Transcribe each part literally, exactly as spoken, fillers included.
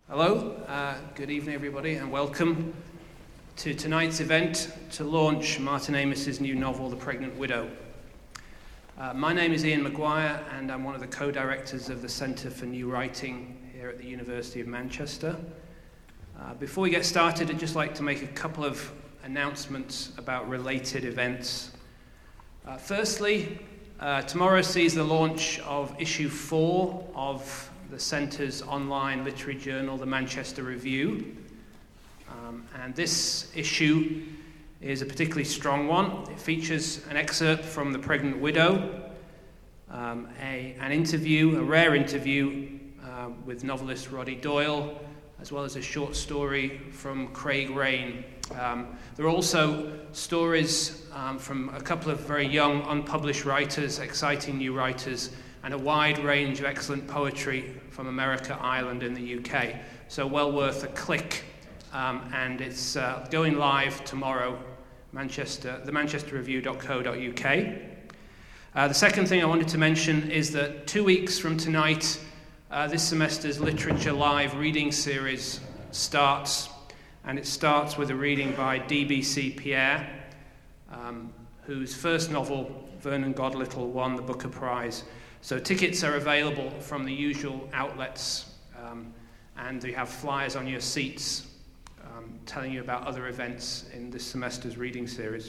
Hello, uh, good evening everybody, and welcome to tonight's event to launch Martin Amis's new novel, The Pregnant Widow. Uh, my name is Ian Maguire, and I'm one of the co-directors of the Centre for New Writing here at the University of Manchester. Uh, before we get started, I'd just like to make a couple of announcements about related events. Uh, firstly, uh, tomorrow sees the launch of issue four of the Centre's online literary journal, the Manchester Review. Um, and this issue is a particularly strong one. It features an excerpt from The Pregnant Widow, um, a, an interview, a rare interview uh, with novelist Roddy Doyle, as well as a short story from Craig Raine. Um, there are also stories um, from a couple of very young, unpublished writers, exciting new writers, and a wide range of excellent poetry from America, Ireland, and the U K. So well worth a click. Um, and it's uh, going live tomorrow, Manchester, the manchester review dot co dot U K. Uh, the second thing I wanted to mention is that two weeks from tonight, uh, this semester's Literature Live reading series starts. And it starts with a reading by D B C Pierre, um, whose first novel, Vernon Godlittle, won the Booker Prize. So tickets are available from the usual outlets, um, and you have flyers on your seats um, telling you about other events in this semester's reading series.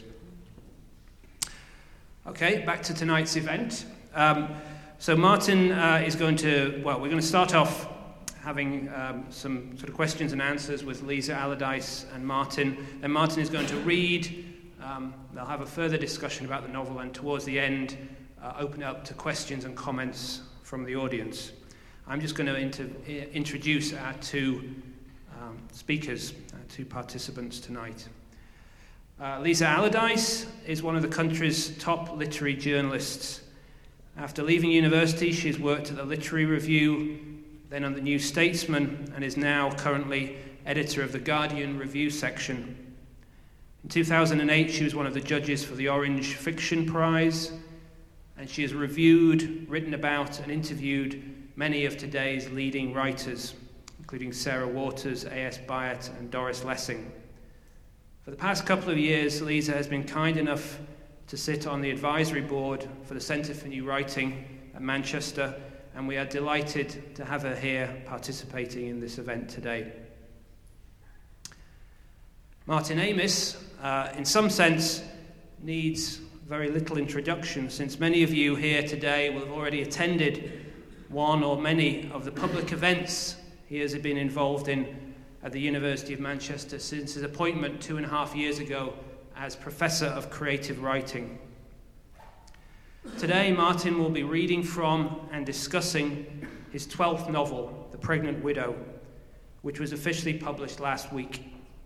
Okay, back to tonight's event. Um, so Martin uh, is going to, well, we're going to start off having um, some sort of questions and answers with Lisa Allardyce and Martin. Then Martin is going to read. Um, they'll have a further discussion about the novel, and towards the end, Uh, open it up to questions and comments from the audience. I'm just going to inter- introduce our two um, speakers, our two participants tonight. Uh, Lisa Allardyce is one of the country's top literary journalists. After leaving university, she's worked at the Literary Review, then on the New Statesman, and is now currently editor of the Guardian Review section. In two thousand eight, she was one of the judges for the Orange Fiction Prize, and she has reviewed, written about, and interviewed many of today's leading writers, including Sarah Waters, A S Byatt, and Doris Lessing. For the past couple of years, Lisa has been kind enough to sit on the advisory board for the Centre for New Writing at Manchester, and we are delighted to have her here participating in this event today. Martin Amis, uh, in some sense, needs very little introduction, since many of you here today will have already attended one or many of the public events he has been involved in at the University of Manchester since his appointment two and a half years ago as Professor of Creative Writing. Today, Martin will be reading from and discussing his twelfth novel, The Pregnant Widow, which was officially published last week.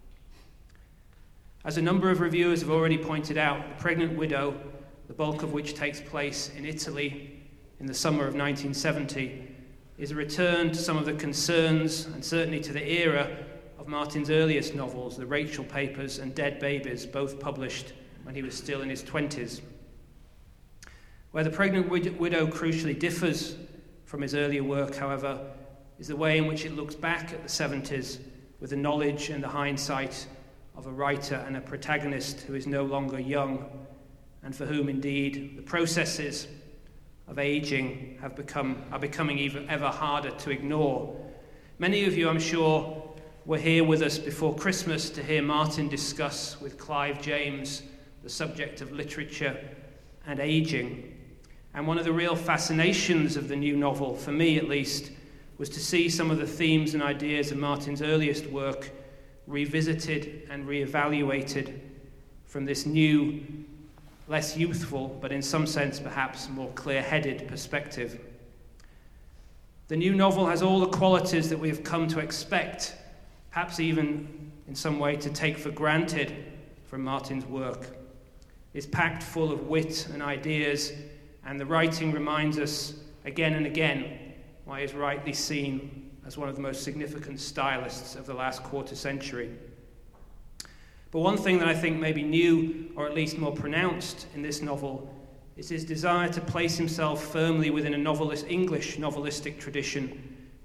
As a number of reviewers have already pointed out, The Pregnant Widow, the bulk of which takes place in Italy in the summer of nineteen seventy, is a return to some of the concerns and certainly to the era of Martin's earliest novels, The Rachel Papers and Dead Babies, both published when he was still in his twenties. Where The Pregnant Widow crucially differs from his earlier work, however, is the way in which it looks back at the seventies with the knowledge and the hindsight of a writer and a protagonist who is no longer young, and for whom indeed the processes of aging have become are becoming even ever harder to ignore. Many of you, I'm sure, were here with us before Christmas to hear Martin discuss with Clive James the subject of literature and aging. And one of the real fascinations of the new novel, for me at least, was to see some of the themes and ideas of Martin's earliest work revisited and reevaluated from this new, less youthful, but in some sense perhaps more clear-headed perspective. The new novel has all the qualities that we have come to expect, perhaps even in some way to take for granted from Martin's work. It's packed full of wit and ideas, and the writing reminds us again and again why he's rightly seen as one of the most significant stylists of the last quarter century. But one thing that I think may be new, or at least more pronounced in this novel, is his desire to place himself firmly within a novelist, English novelistic tradition,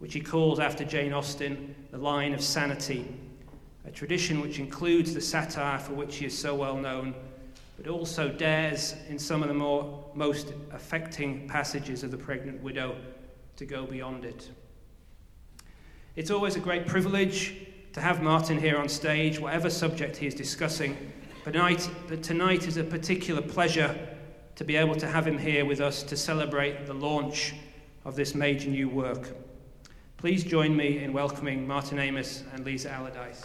which he calls after Jane Austen the line of sanity, a tradition which includes the satire for which he is so well known, but also dares, in some of the more most affecting passages of The Pregnant Widow, to go beyond it. It's always a great privilege to have Martin here on stage, whatever subject he is discussing, but tonight, but tonight is a particular pleasure to be able to have him here with us to celebrate the launch of this major new work. Please join me in welcoming Martin Amis and Lisa Allardyce.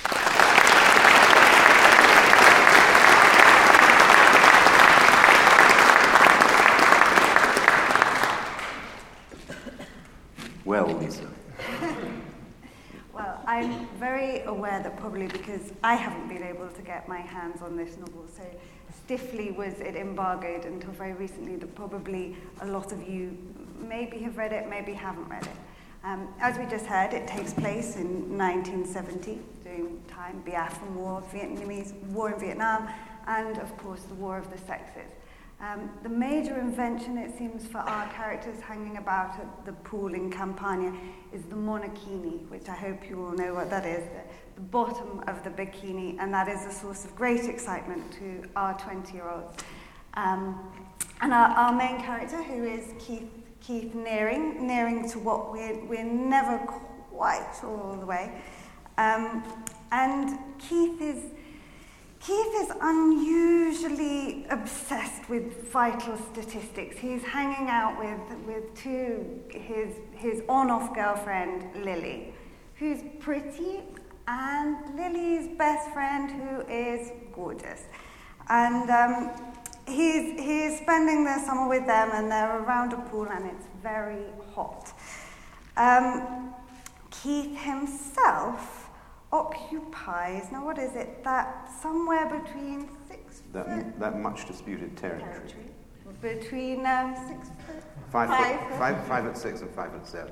Well, Lisa. Well, I'm very aware that probably because I haven't been able to get my hands on this novel, so stiffly was it embargoed until very recently, that probably a lot of you maybe have read it, maybe haven't read it. Um, as we just heard, it takes place in nineteen seventy, during time Biafran War, Vietnamese War in Vietnam, and of course the War of the Sexes. Um, the major invention, it seems, for our characters hanging about at the pool in Campania is the monokini, which I hope you all know what that is, the, the bottom of the bikini, and that is a source of great excitement to our twenty-year-olds. Um, and our, our main character, who is Keith, Keith Nearing, nearing to what we're, we're never quite sure all the way. Um, and Keith is Keith is unusually obsessed with vital statistics. He's hanging out with, with two, his, his on-off girlfriend, Lily, who's pretty, and Lily's best friend, who is gorgeous. And um, he's, he's spending the summer with them, and they're around a pool, and it's very hot. Um, Keith himself occupies, now what is it, that somewhere between six that, foot... That much disputed territory. territory. Between um, six foot... Five, five, foot, five, five foot six and five foot seven.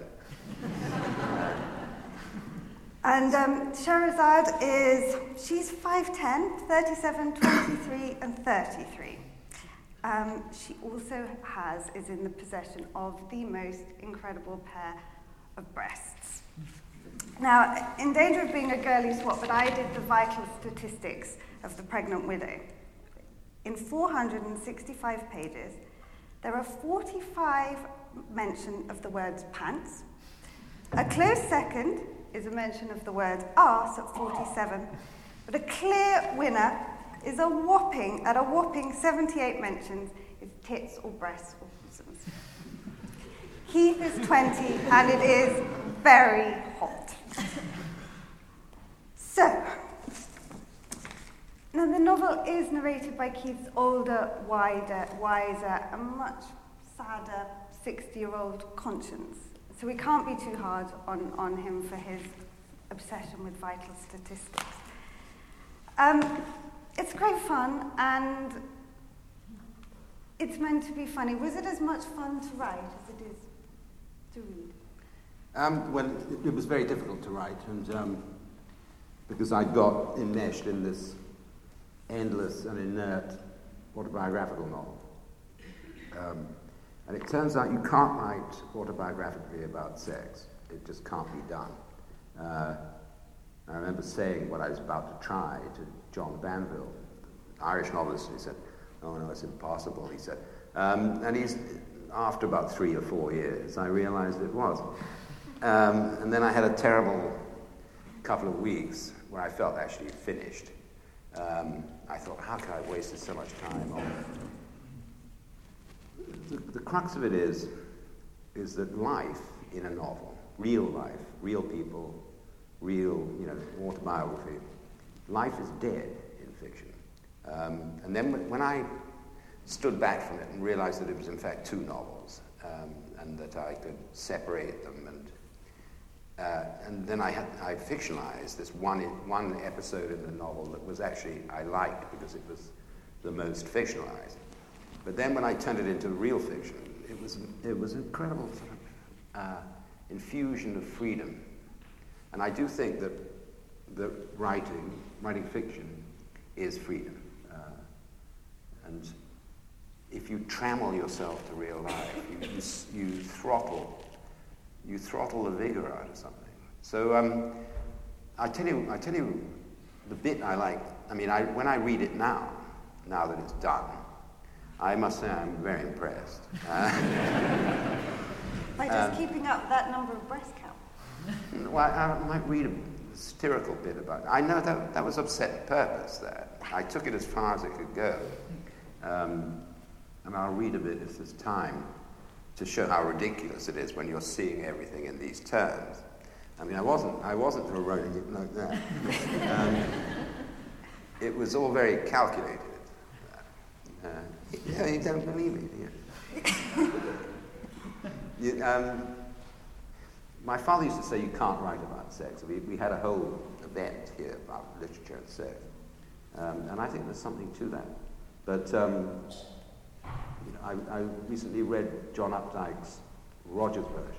And um, Sherazade is, she's five ten, thirty-seven, twenty-three, and thirty-three. Um, she also has, is in the possession of the most incredible pair of breasts. Now, in danger of being a girly swat, but I did the vital statistics of The Pregnant Widow. In four hundred sixty-five pages, there are forty-five mention of the words pants. A close second is a mention of the word arse at forty-seven, but a clear winner is a whopping, at a whopping seventy-eight mentions, is tits or breasts or bosoms. Keith is twenty, and it is very hot. So, now the novel is narrated by Keith's older, wider, wiser, and much sadder sixty-year-old conscience. So we can't be too hard on, on him for his obsession with vital statistics. Um, it's great fun, and it's meant to be funny. Was it as much fun to write as it is to read? Um, well, it, it was very difficult to write, and um, because I got enmeshed in this endless and inert autobiographical novel. Um, and it turns out you can't write autobiographically about sex. It just can't be done. Uh, I remember saying what I was about to try to John Banville, the Irish novelist, and he said, "Oh no, it's impossible," he said. Um, and he's, after about three or four years, I realized it was. Um, and then I had a terrible couple of weeks where I felt actually finished. Um, I thought, how could I have wasted so much time on... The, the crux of it is, is that life in a novel, real life, real people, real, you know, autobiography, life is dead in fiction. Um, and then when I stood back from it and realized that it was in fact two novels, um, and that I could separate them, and uh, and then I had I fictionalized this one one episode in the novel that was actually I liked because it was the most fictionalized. But then when I turned it into real fiction, it was it was incredible sort of uh, infusion of freedom. And I do think that that writing writing fiction is freedom. Uh, and if you trammel yourself to real life, you, you, you throttle you throttle the vigor out of something. So um, I tell you, I tell you, the bit I like. I mean, I, when I read it now, now that it's done, I must say I'm very impressed. Uh, By just um, keeping up that number of breast count. Well, I, I might read a satirical bit about it. I know that that was of set purpose there. I took it as far as it could go. Um, and I'll read a bit if there's time to show how ridiculous it is when you're seeing everything in these terms. I mean, I wasn't, I wasn't writing it like that. um, it was all very calculated. Uh, you, you don't believe me, do you? you um, my father used to say you can't write about sex. We, we had a whole event here about literature and sex. Um, and I think there's something to that. But um, you know, I, I recently read John Updike's Rogers version,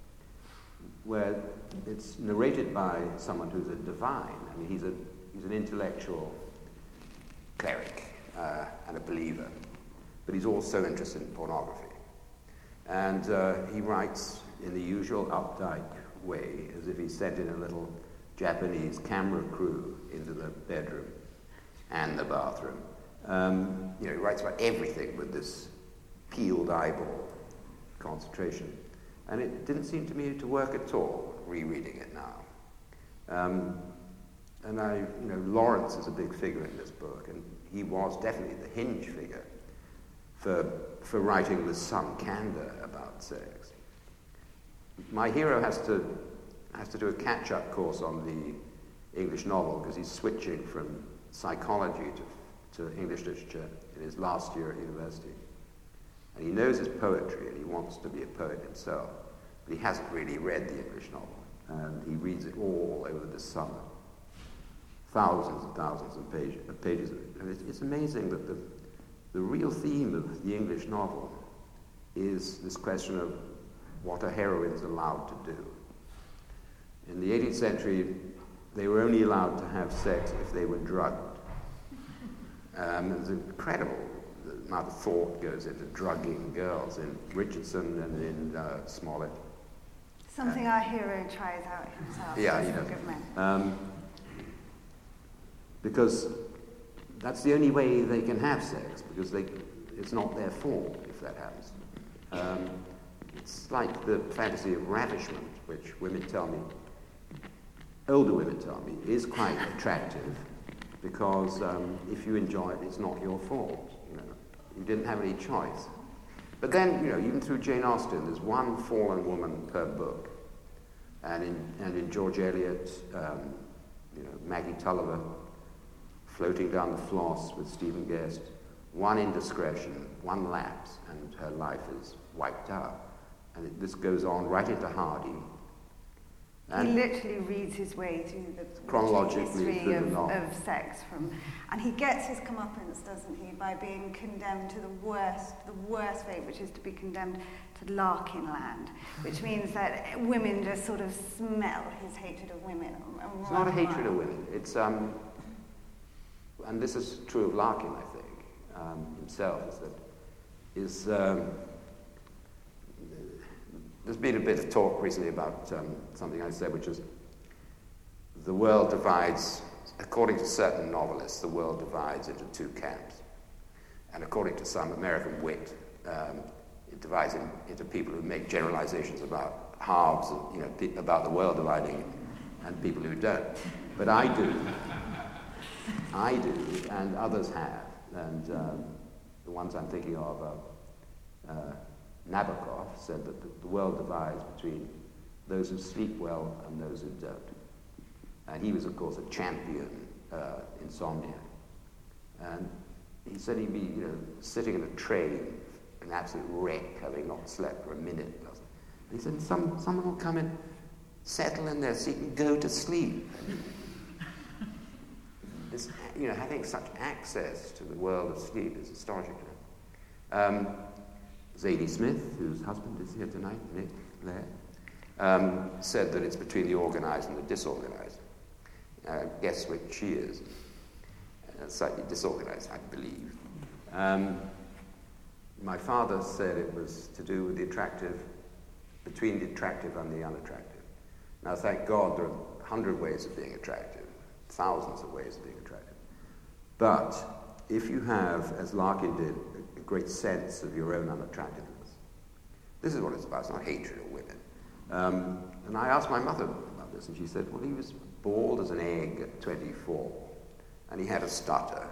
where it's narrated by someone who's a divine. I mean, he's a he's an intellectual cleric uh, and a believer, but he's also interested in pornography. And uh, he writes in the usual Updike way, as if he sent in a little Japanese camera crew into the bedroom and the bathroom. Um, you know, he writes about everything with this peeled eyeball concentration. And it didn't seem to me to work at all, rereading it now. Um, and I, you know, Lawrence is a big figure in this book, and he was definitely the hinge figure for, for writing with some candor about sex. My hero has to, has to do a catch-up course on the English novel because he's switching from psychology to to English literature in his last year at university. And he knows his poetry and he wants to be a poet himself, but he hasn't really read the English novel, and he reads it all over this summer. Thousands and thousands of, page, of pages of it. And it's, it's amazing that the, the real theme of the English novel is this question of what a heroine's allowed to do. In the eighteenth century, they were only allowed to have sex if they were drugged. Um, it's incredible the amount of thought goes into drugging girls in Richardson and in uh, Smollett. Something uh, our hero tries out himself. Yeah, you know. Good man. Um, because that's the only way they can have sex, because they, it's not their fault if that happens. Um, it's like the fantasy of ravishment, which women tell me, older women tell me, is quite attractive. Because um, if you enjoy it, it's not your fault. You know, you didn't have any choice. But then, you know, even through Jane Austen, there's one fallen woman per book, and in and in George Eliot, um, you know, Maggie Tulliver, floating down the Floss with Stephen Guest, one indiscretion, one lapse, and her life is wiped out. And it, this goes on right into Hardy. And he literally reads his way through the chronologically history of, of sex from, and he gets his comeuppance, doesn't he, by being condemned to the worst, the worst fate, which is to be condemned to Larkin Land, which means that women just sort of smell his hatred of women. It's not a hatred of women. It's um, and this is true of Larkin, I think, um, himself. Is that is. Um, There's been a bit of talk recently about um, something I said, which is the world divides, according to certain novelists, the world divides into two camps. And according to some American wit, um, it divides in, into people who make generalizations about halves, of, you know, pe- about the world dividing, and people who don't. But I do. I do, and others have. And um, the ones I'm thinking of are uh, Nabokov said that the, the world divides between those who sleep well and those who don't. And he was, of course, a champion uh, insomniac. And he said he'd be, you know, sitting in a train, an absolute wreck, having not slept for a minute. And he said, Some, someone will come and settle in their seat and go to sleep. This, you know, having such access to the world of sleep is astonishing. Um, Zadie Smith, whose husband is here tonight, Nick, there, um, said that it's between the organized and the disorganized. Uh, guess which she is. Uh, slightly disorganized, I believe. Um, my father said it was to do with the attractive between the attractive and the unattractive. Now, thank God, there are a hundred ways of being attractive, thousands of ways of being attractive. But if you have, as Larkin did, a great sense of your own unattractiveness, this is what it's about. It's not hatred of women. Um, and I asked my mother about this, and she said, well, he was bald as an egg at twenty-four, and he had a stutter.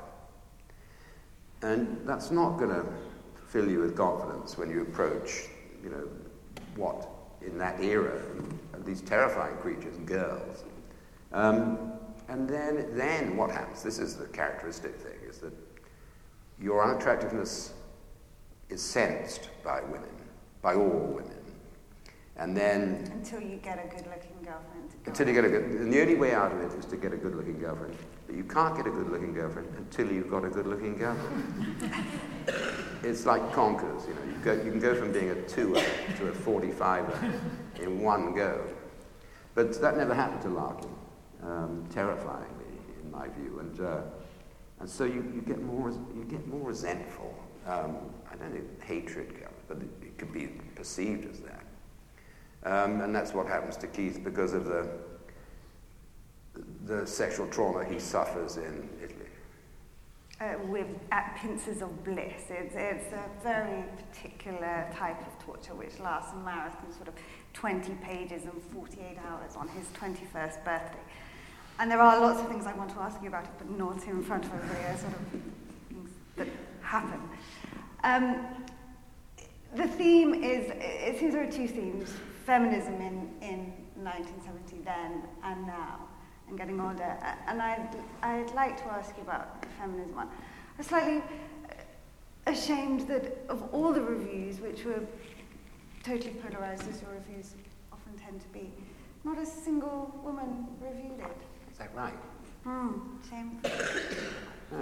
And that's not going to fill you with confidence when you approach, you know, what, in that era, these terrifying creatures, girls. Um, and then, then what happens? This is the characteristic thing, is that your unattractiveness is sensed by women, by all women. And then... Until you get a good-looking girlfriend. Until you get a good... And the only way out of it is to get a good-looking girlfriend. But you can't get a good-looking girlfriend until you've got a good-looking girlfriend. It's like conkers, you know. You, go, you can go from being a two-er to a forty-five-er in one go. But that never happened to Larkin, um, terrifyingly, in my view. And uh, and so you, you get more you get more resentful. Um, I don't know, hatred, but it, it could be perceived as that. Um, and that's what happens to Keith because of the the sexual trauma he suffers in Italy. Uh, with at pincers of bliss. It's, it's a very particular type of torture which lasts a marathon, sort of twenty pages and forty-eight hours on his twenty-first birthday. And there are lots of things I want to ask you about it, but not in front of everybody. Are sort of things that happen. Um, the theme is, it seems there are two themes, feminism in, in nineteen seventy then and now, and getting older. And I'd, I'd like to ask you about the feminism one. I'm slightly ashamed that of all the reviews, which were totally polarized, as your reviews often tend to be, not a single woman reviewed it. Is that right? Hmm, shame. Oh.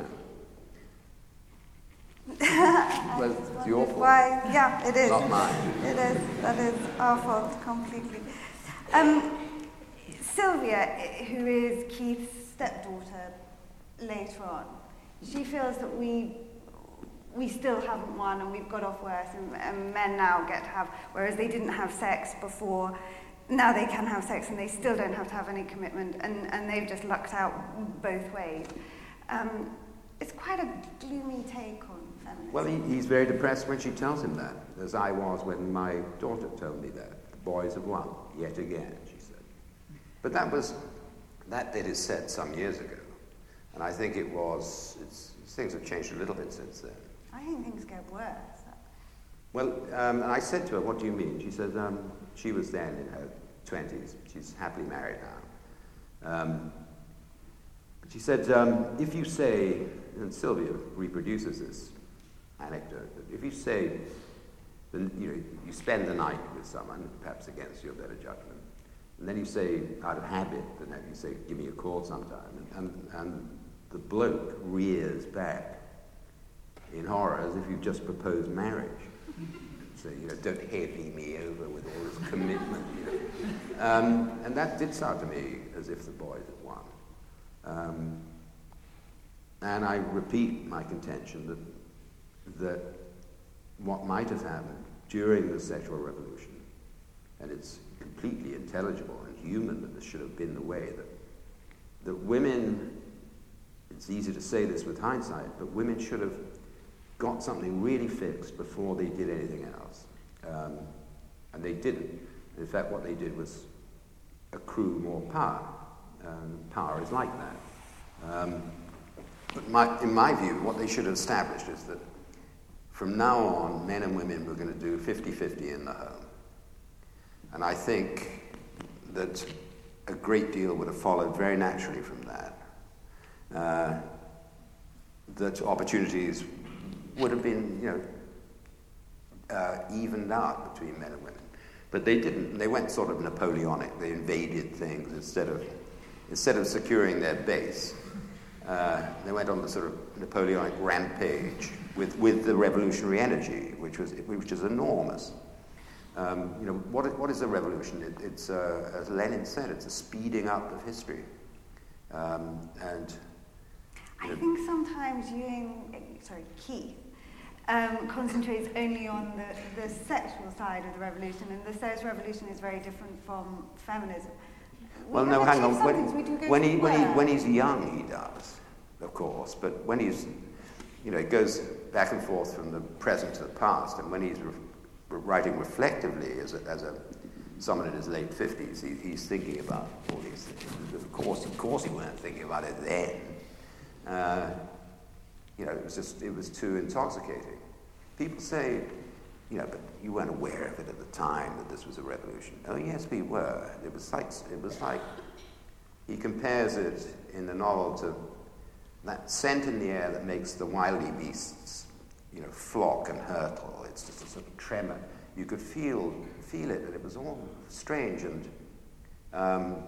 Well, it's your fault. Why? Yeah, it is. Not mine. It is. That is our fault completely. Um, Sylvia, who is Keith's stepdaughter later on, she feels that we we still haven't won and we've got off worse, and, and men now get to have, whereas they didn't have sex before, now they can have sex and they still don't have to have any commitment, and, and they've just lucked out both ways. Um, it's quite a gloomy take on feminism. Well, he, he's very depressed when she tells him that, as I was when my daughter told me that. The boys have won, yet again, she said. But that was, that bit is said some years ago. And I think it was, it's, things have changed a little bit since then. I think things get worse. Well, um, and I said to her, what do you mean? She said, um, she was then in her twenties. She's happily married now. Um, she said, um, if you say, and Sylvia reproduces this anecdote, if you say, you know, you spend the night with someone, perhaps against your better judgment, and then you say, out of habit, and then you say, give me a call sometime, and, and, and the bloke rears back in horror as if you've just proposed marriage. So, you know, don't heavy me over with all this commitment, you know. Um, and that did sound to me as if the boys had won. Um, and I repeat my contention that, that what might have happened during the sexual revolution, and it's completely intelligible and human that this should have been the way, that, that women, it's easy to say this with hindsight, but women should have got something really fixed before they did anything else. Um, and they didn't. In fact, what they did was accrue more power. Um, power is like that. Um, but my, in my view, what they should have established is that from now on, men and women were going to do fifty-fifty in the home. And I think that a great deal would have followed very naturally from that. Uh, that opportunities would have been, you know, uh, evened out between men and women. But they didn't. They went sort of Napoleonic. They invaded things instead of instead of securing their base. Uh, they went on the sort of Napoleonic rampage with, with the revolutionary energy, which was which is enormous. Um, you know, what what is a revolution? It, it's uh, as Lenin said, it's a speeding up of history. Um, and I think sometimes you, sorry, Keith, um, concentrates only on the, the sexual side of the revolution, and the sexual revolution is very different from feminism. We well, no, hang on. When, when, he, when, he, when he's young, he does, of course, but when he's, you know, it goes back and forth from the present to the past, and when he's re- writing reflectively as a, as a someone in his late fifties, he, he's thinking about all these things. Of course, of course, he weren't thinking about it then. Uh, you know, it was just, it was too intoxicating. People say, you know, but you weren't aware of it at the time that this was a revolution. Oh yes, we were. It was like, it was like, he compares it in the novel to that scent in the air that makes the wily beasts, you know, flock and hurtle. It's just a sort of tremor. You could feel feel it, and it was all strange and um,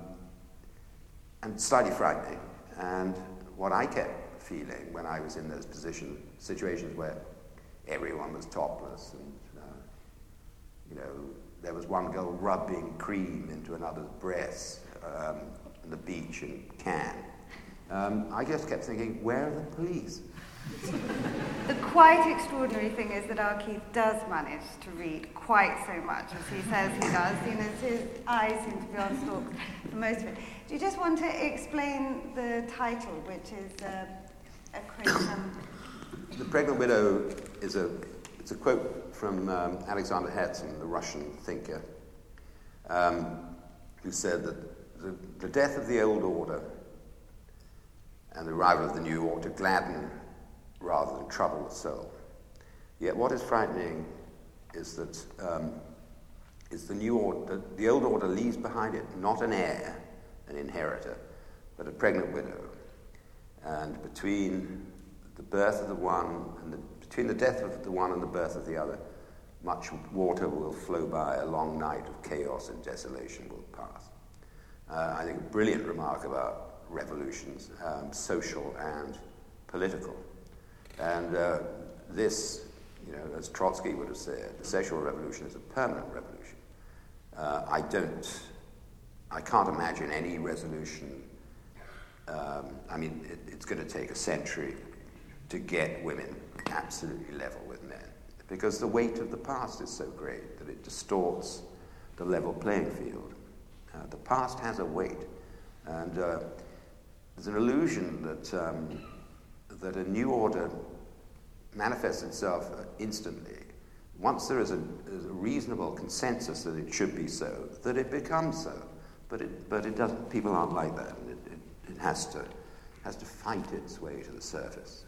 and slightly frightening. And what I kept feeling when I was in those position situations where everyone was topless, and uh, you know, there was one girl rubbing cream into another's breast um, on the beach in Cannes. Um, I just kept thinking, where are the police? The quite extraordinary thing is that Keith does manage to read quite so much as he says he does. You know, his eyes seem to be on stalks for most of it. Do you just want to explain the title, which is uh, a quote from... The Pregnant Widow is a, it's a quote from um, Alexander Herzen, the Russian thinker, um, who said that the, the death of the old order and the arrival of the new ought to gladden rather than trouble the soul. Yet what is frightening is that um, is the new order, the old order leaves behind it not an heir, an inheritor, but a pregnant widow. And between the birth of the one and the, between the death of the one and the birth of the other, much water will flow by, a long night of chaos and desolation will pass. Uh, I think a brilliant remark about revolutions, um, social and political. And uh, this, you know, as Trotsky would have said, the sexual revolution is a permanent revolution. Uh, I don't, I can't imagine any resolution. Um, I mean, it, it's going to take a century to get women absolutely level with men, because the weight of the past is so great that it distorts the level playing field. Uh, the past has a weight, and uh, there's an illusion that um, that a new order manifests itself instantly. Once there is a, is a reasonable consensus that it should be so, that it becomes so. But it, but it doesn't. People aren't like that. It, it, it has to has to fight its way to the surface.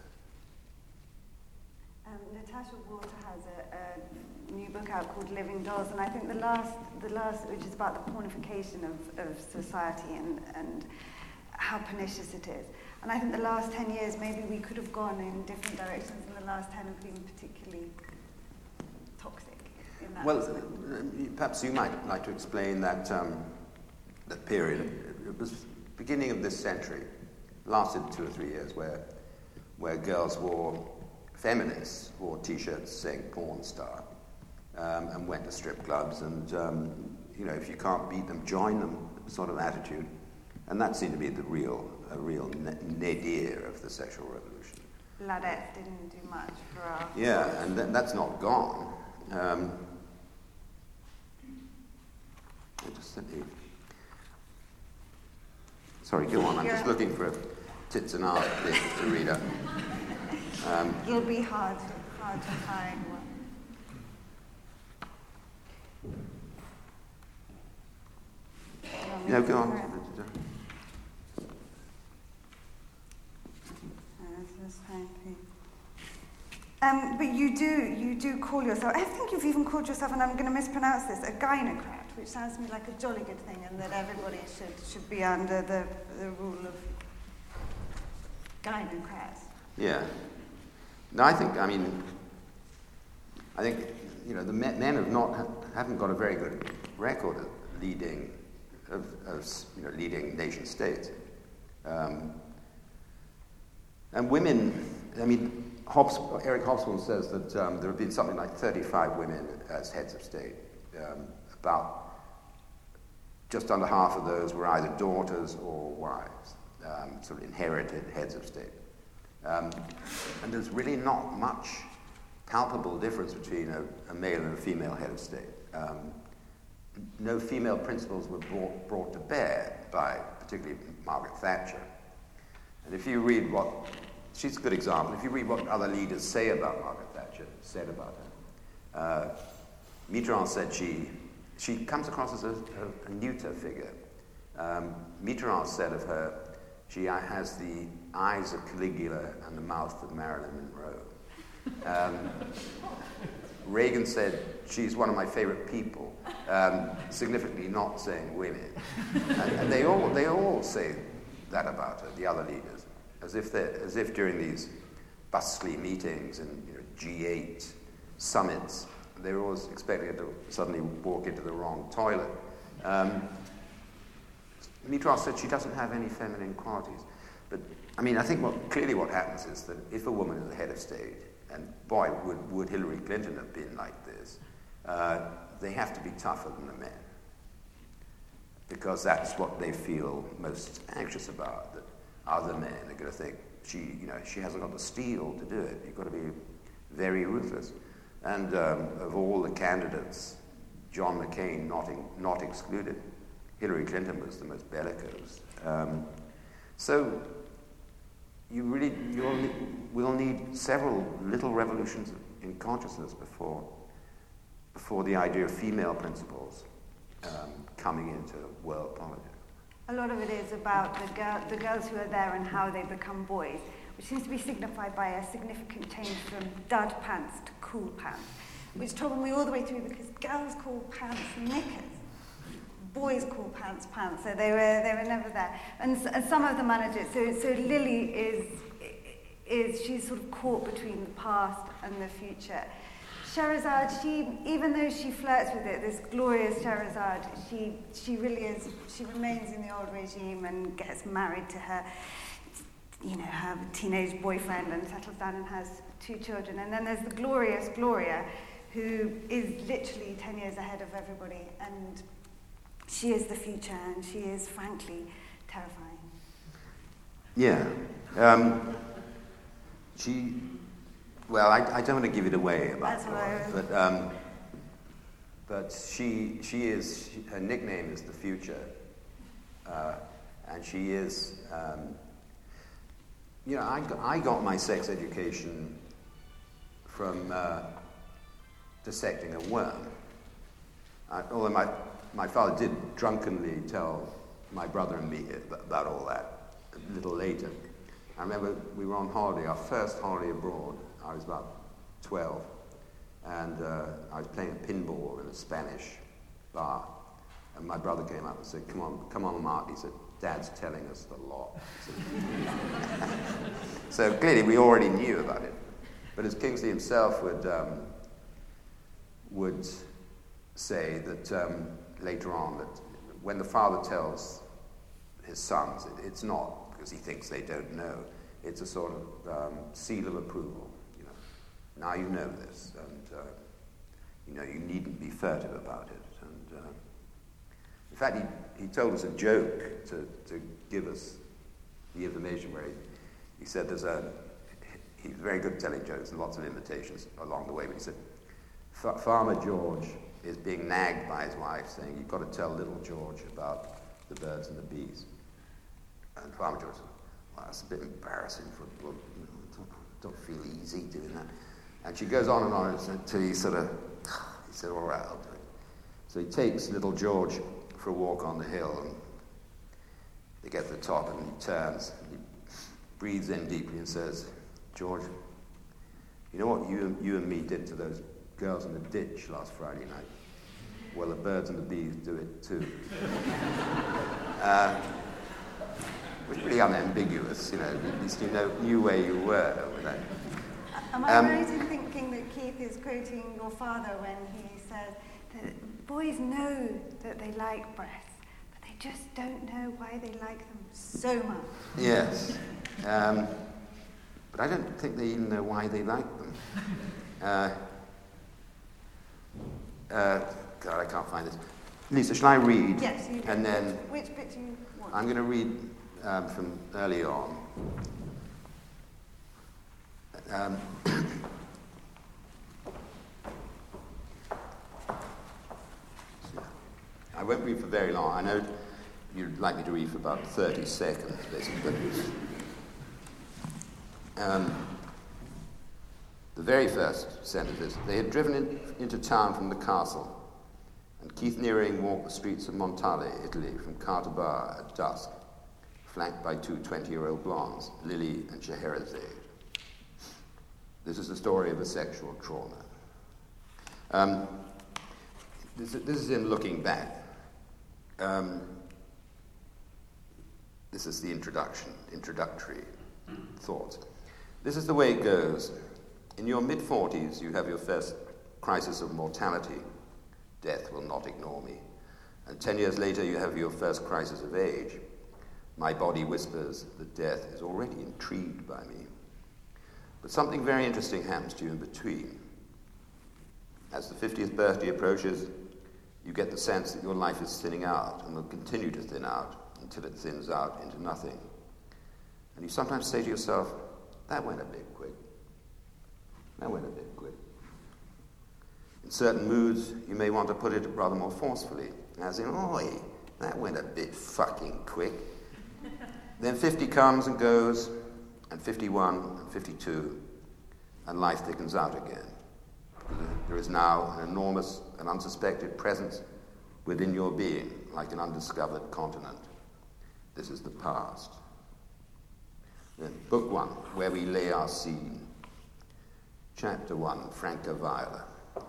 Um, Natasha Walter has a, a new book out called Living Dolls, and I think the last, the last, which is about the pornification of, of society and, and how pernicious it is. And I think the last ten years, maybe we could have gone in different directions, and the last ten have been particularly toxic in that Well, respect. Perhaps you might like to explain that um, that period. It was beginning of this century, lasted two or three years, where where girls wore, feminists wore T-shirts saying porn star, um, and went to strip clubs, and um, you know, if you can't beat them, join them, sort of attitude. And that seemed to be the real, a real nadir of the sexual revolution. Ladette didn't do much for our... Yeah, and th- that's not gone. Um, I just said, sorry, go on. I'm yeah. just looking for a tits and arse bit to read out. Um, It'll be hard, hard to find one. no, go on. Um, but you do, you do call yourself, I think you've even called yourself, and I'm going to mispronounce this, a gynocrat, which sounds to me like a jolly good thing, and that everybody should should be under the, the rule of gynocrats. Yeah. No, I think, I mean, I think, you know, the men, men have not, haven't got a very good record of leading, of, of you know, leading nation states. Um, and women, I mean, Hobbes, Eric Hobsbawm says that um, there have been something like thirty-five women as heads of state. Um, about just under half of those were either daughters or wives, um, sort of inherited heads of state. Um, and there's really not much palpable difference between a, a male and a female head of state. Um, no female principles were brought, brought to bear by particularly Margaret Thatcher. And if you read what, she's a good example, if you read what other leaders say about Margaret Thatcher, said about her, uh, Mitterrand said she, she comes across as a, a, a neuter figure. Um, Mitterrand said of her, she has the eyes of Caligula and the mouth of Marilyn Monroe. Um, Reagan said, she's one of my favorite people, um, significantly not saying women. And, and they all they all say that about her, the other leaders, as if they as if during these bustly meetings and you know, G eight summits, they were always expecting her to suddenly walk into the wrong toilet. Um, Mitterrand said she doesn't have any feminine qualities. But, I mean, I think what clearly what happens is that if a woman is the head of state, and boy, would, would Hillary Clinton have been like this, uh, they have to be tougher than the men. Because that's what they feel most anxious about, that other men are going to think, she, you know, she hasn't got the steel to do it. You've got to be very ruthless. And um, of all the candidates, John McCain not, in, not excluded, Hillary Clinton was the most bellicose. Um, so you really you'll need, we'll need several little revolutions in consciousness before before the idea of female principles um, coming into world politics. A lot of it is about the, girl, the girls who are there and how they become boys, which seems to be signified by a significant change from dud pants to cool pants, which troubled me all the way through because girls call pants knickers. Boys call pants pants, so they were they were never there. And, and some of the managers, so so Lily is is she's sort of caught between the past and the future. Sherazade, she even though she flirts with it, this glorious Sherazade, she she really is she remains in the old regime and gets married to her, you know, her teenage boyfriend and settles down and has two children. And then there's the glorious Gloria, who is literally ten years ahead of everybody, and she is the future, and she is, frankly, terrifying. Yeah. Um, she, well, I, I don't want to give it away about That's Gloria, right. but, um, but she, she is, she, her nickname is the future, uh, and she is, um, you know, I got, I got my sex education from uh, dissecting a worm. I, although my My father did drunkenly tell my brother and me about all that a little later. I remember we were on holiday, our first holiday abroad. I was about twelve, and uh, I was playing a pinball in a Spanish bar. And my brother came up and said, come on, come on, Mark. He said, Dad's telling us the law. So clearly we already knew about it. But as Kingsley himself would, um, would say that um, later on, that when the father tells his sons, it, it's not because he thinks they don't know. It's a sort of um, seal of approval. You know, now you know this, and uh, you know you needn't be furtive about it. And uh, in fact, he, he told us a joke to, to give us the information where he, he said there's a he's very good at telling jokes and lots of invitations along the way. But he said Farmer George is being nagged by his wife, saying, you've got to tell little George about the birds and the bees. And Farmer George said, well, that's a bit embarrassing for a bloke. You know, don't, don't feel easy doing that. And she goes on and on until he sort of, he said, all right, I'll do it. So he takes little George for a walk on the hill, and they get to the top, and he turns, and he breathes in deeply and says, George, you know what you, you and me did to those girls in the ditch last Friday night? Well, the birds and the bees do it too. uh, it was pretty unambiguous, you know, at least you know, knew where you were with that. Am I Um, right in thinking that Keith is quoting your father when he says that boys know that they like breasts, but they just don't know why they like them so much? Yes. Um, but I don't think they even know why they like them. Uh, Uh, God, I can't find this. Lisa, shall I read? Yes, you do. And then Which, which bit do you want? I'm going to read um, from early on. Um, I won't read for very long. I know you'd like me to read for about thirty seconds, basically. Um, the very first sentence is, they had driven in, into town from the castle, and Keith Nearing walked the streets of Montale, Italy, from car to bar at dusk, flanked by two twenty-year-old blondes, Lily and Scheherazade. This is the story of a sexual trauma. Um, this, this is him looking back. Um, this is the introduction, introductory thoughts. This is the way it goes. In your mid-forties, you have your first crisis of mortality. Death will not ignore me. And ten years later, you have your first crisis of age. My body whispers that death is already intrigued by me. But something very interesting happens to you in between. As the fiftieth birthday approaches, you get the sense that your life is thinning out and will continue to thin out until it thins out into nothing. And you sometimes say to yourself, that went a bit quick. That went a bit quick. In certain moods, you may want to put it rather more forcefully, as in, oi, that went a bit fucking quick. Then fifty comes and goes, and fifty-one, and fifty-two, and life thickens out again. There is now an enormous and unsuspected presence within your being, like an undiscovered continent. This is the past. Then, book one, where we lay our scene. Chapter one, Franca Viola.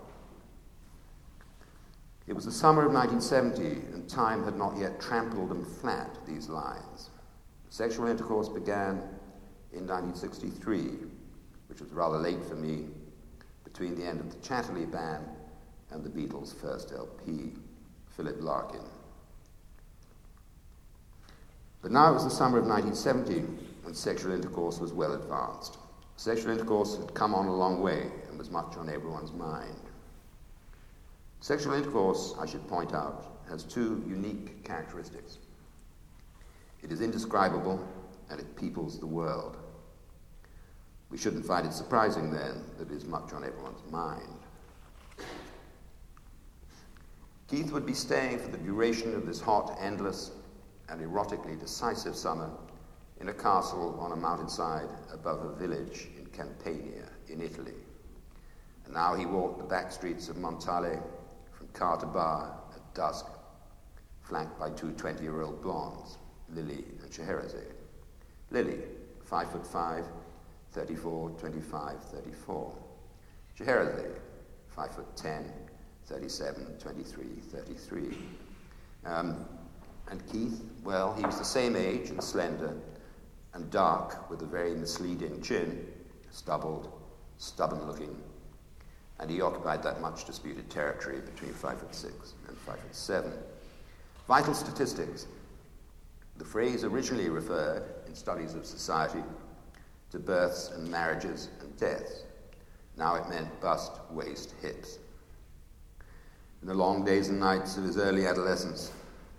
It was the summer of nineteen seventy, and time had not yet trampled them flat, these lines. Sexual intercourse began in nineteen sixty-three, which was rather late for me, between the end of the Chatterley Band and the Beatles' first L P, Philip Larkin. But now it was the summer of nineteen seventy, when sexual intercourse was well advanced. Sexual intercourse had come on a long way and was much on everyone's mind. Sexual intercourse, I should point out, has two unique characteristics. It is indescribable, and it peoples the world. We shouldn't find it surprising, then, that it is much on everyone's mind. Keith would be staying for the duration of this hot, endless, and erotically decisive summer in a castle on a mountainside above a village in Campania, in Italy. And now he walked the back streets of Montale from car to bar at dusk, flanked by two twenty-year-old blondes, Lily and Scheherazade. Lily, five foot five, thirty-four, twenty-five, thirty-four. Scheherazade, five foot ten, thirty-seven, twenty-three, thirty-three. Um, and Keith, well, he was the same age and slender and dark with a very misleading chin, stubbled, stubborn-looking, and he occupied that much disputed territory between five foot six and five foot seven. Vital statistics. The phrase originally referred, in studies of society, to births and marriages and deaths. Now it meant bust, waist, hips. In the long days and nights of his early adolescence,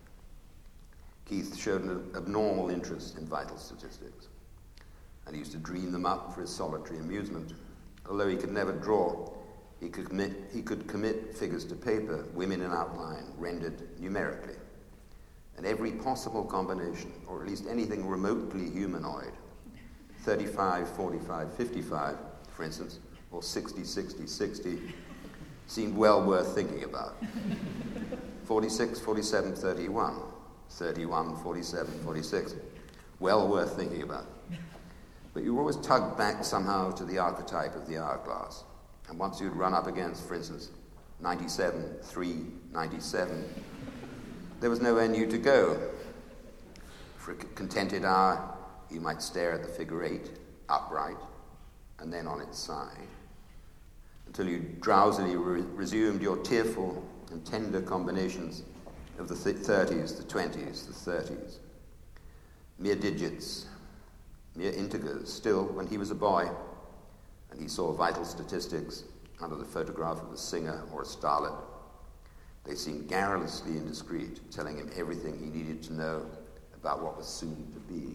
Keith showed an abnormal interest in vital statistics, and he used to dream them up for his solitary amusement. Although he could never draw, he could commit, he could commit figures to paper, women in outline, rendered numerically. And every possible combination, or at least anything remotely humanoid, thirty-five, forty-five, fifty-five, for instance, or sixty, sixty, sixty, seemed well worth thinking about. forty-six, forty-seven, thirty-one, thirty-one, forty-seven, forty-six, well worth thinking about. But you were always tugged back somehow to the archetype of the hourglass. And once you'd run up against, for instance, ninety-seven, three, ninety-seven, there was nowhere new to go. For a contented hour, you might stare at the figure eight, upright, and then on its side, until you drowsily re- resumed your tearful and tender combinations of the th- thirties, the twenties, the thirties. Mere digits, mere integers. Still, when he was a boy, and he saw vital statistics under the photograph of a singer or a starlet, they seemed garrulously indiscreet, telling him everything he needed to know about what was soon to be.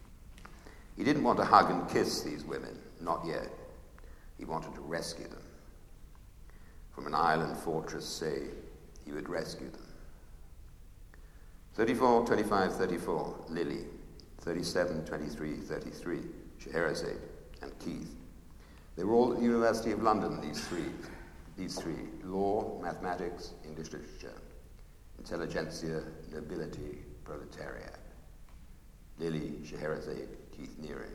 He didn't want to hug and kiss these women, not yet. He wanted to rescue them. From an island fortress, say, he would rescue them. thirty-four, twenty-five, thirty-four, Lily. thirty-seven, twenty-three, thirty-three, Scheherazade and Keith. They were all at the University of London, these three. These three, law, mathematics, English literature, intelligentsia, nobility, proletariat. Lily, Scheherazade, Keith Nearing.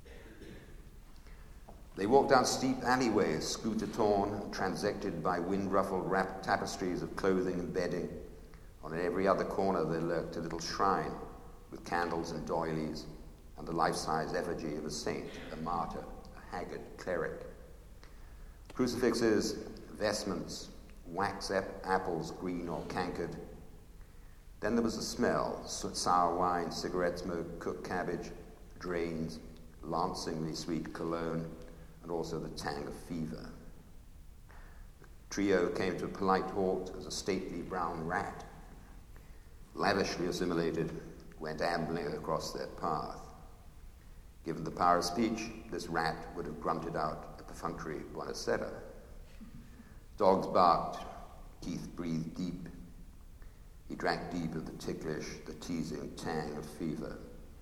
They walked down steep alleyways, scooter-torn and transected by wind-ruffled wrapped tapestries of clothing and bedding. On every other corner there lurked a little shrine with candles and doilies and the life-size effigy of a saint, a martyr, a haggard cleric. Crucifixes, vestments, wax ap- apples, green or cankered. Then there was the smell, sour wine, cigarette smoke, cooked cabbage, drains, lancingly sweet cologne, and also the tang of fever. The trio came to a polite halt as a stately brown rat, lavishly assimilated, went ambling across their path. Given the power of speech, this rat would have grunted out a perfunctory buonasera. Dogs barked. Keith breathed deep. He drank deep of the ticklish, the teasing tang of fever.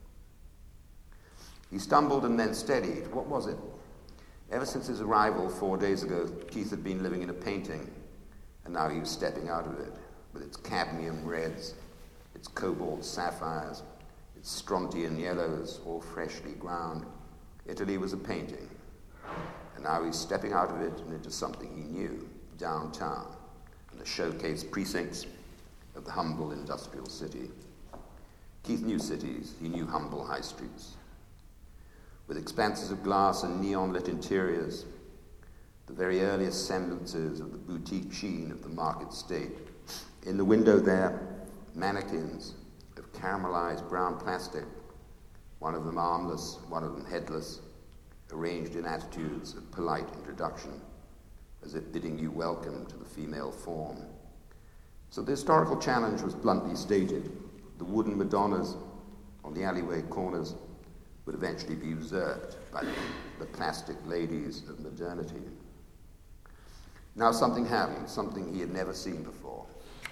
He stumbled and then steadied. What was it? Ever since his arrival four days ago, Keith had been living in a painting, and now he was stepping out of it, with its cadmium reds, its cobalt sapphires, its strontian yellows, all freshly ground. Italy was a painting, and now he's stepping out of it and into something he knew, downtown, and the showcase precincts of the humble industrial city. Keith knew cities, he knew humble high streets. With expanses of glass and neon-lit interiors, the very earliest semblances of the boutique sheen of the market state. In the window there, mannequins of caramelized brown plastic, one of them armless, one of them headless, arranged in attitudes of polite introduction, as if bidding you welcome to the female form. So the historical challenge was bluntly stated. The wooden Madonnas on the alleyway corners would eventually be usurped by the, the plastic ladies of modernity. Now something happened, something he had never seen before.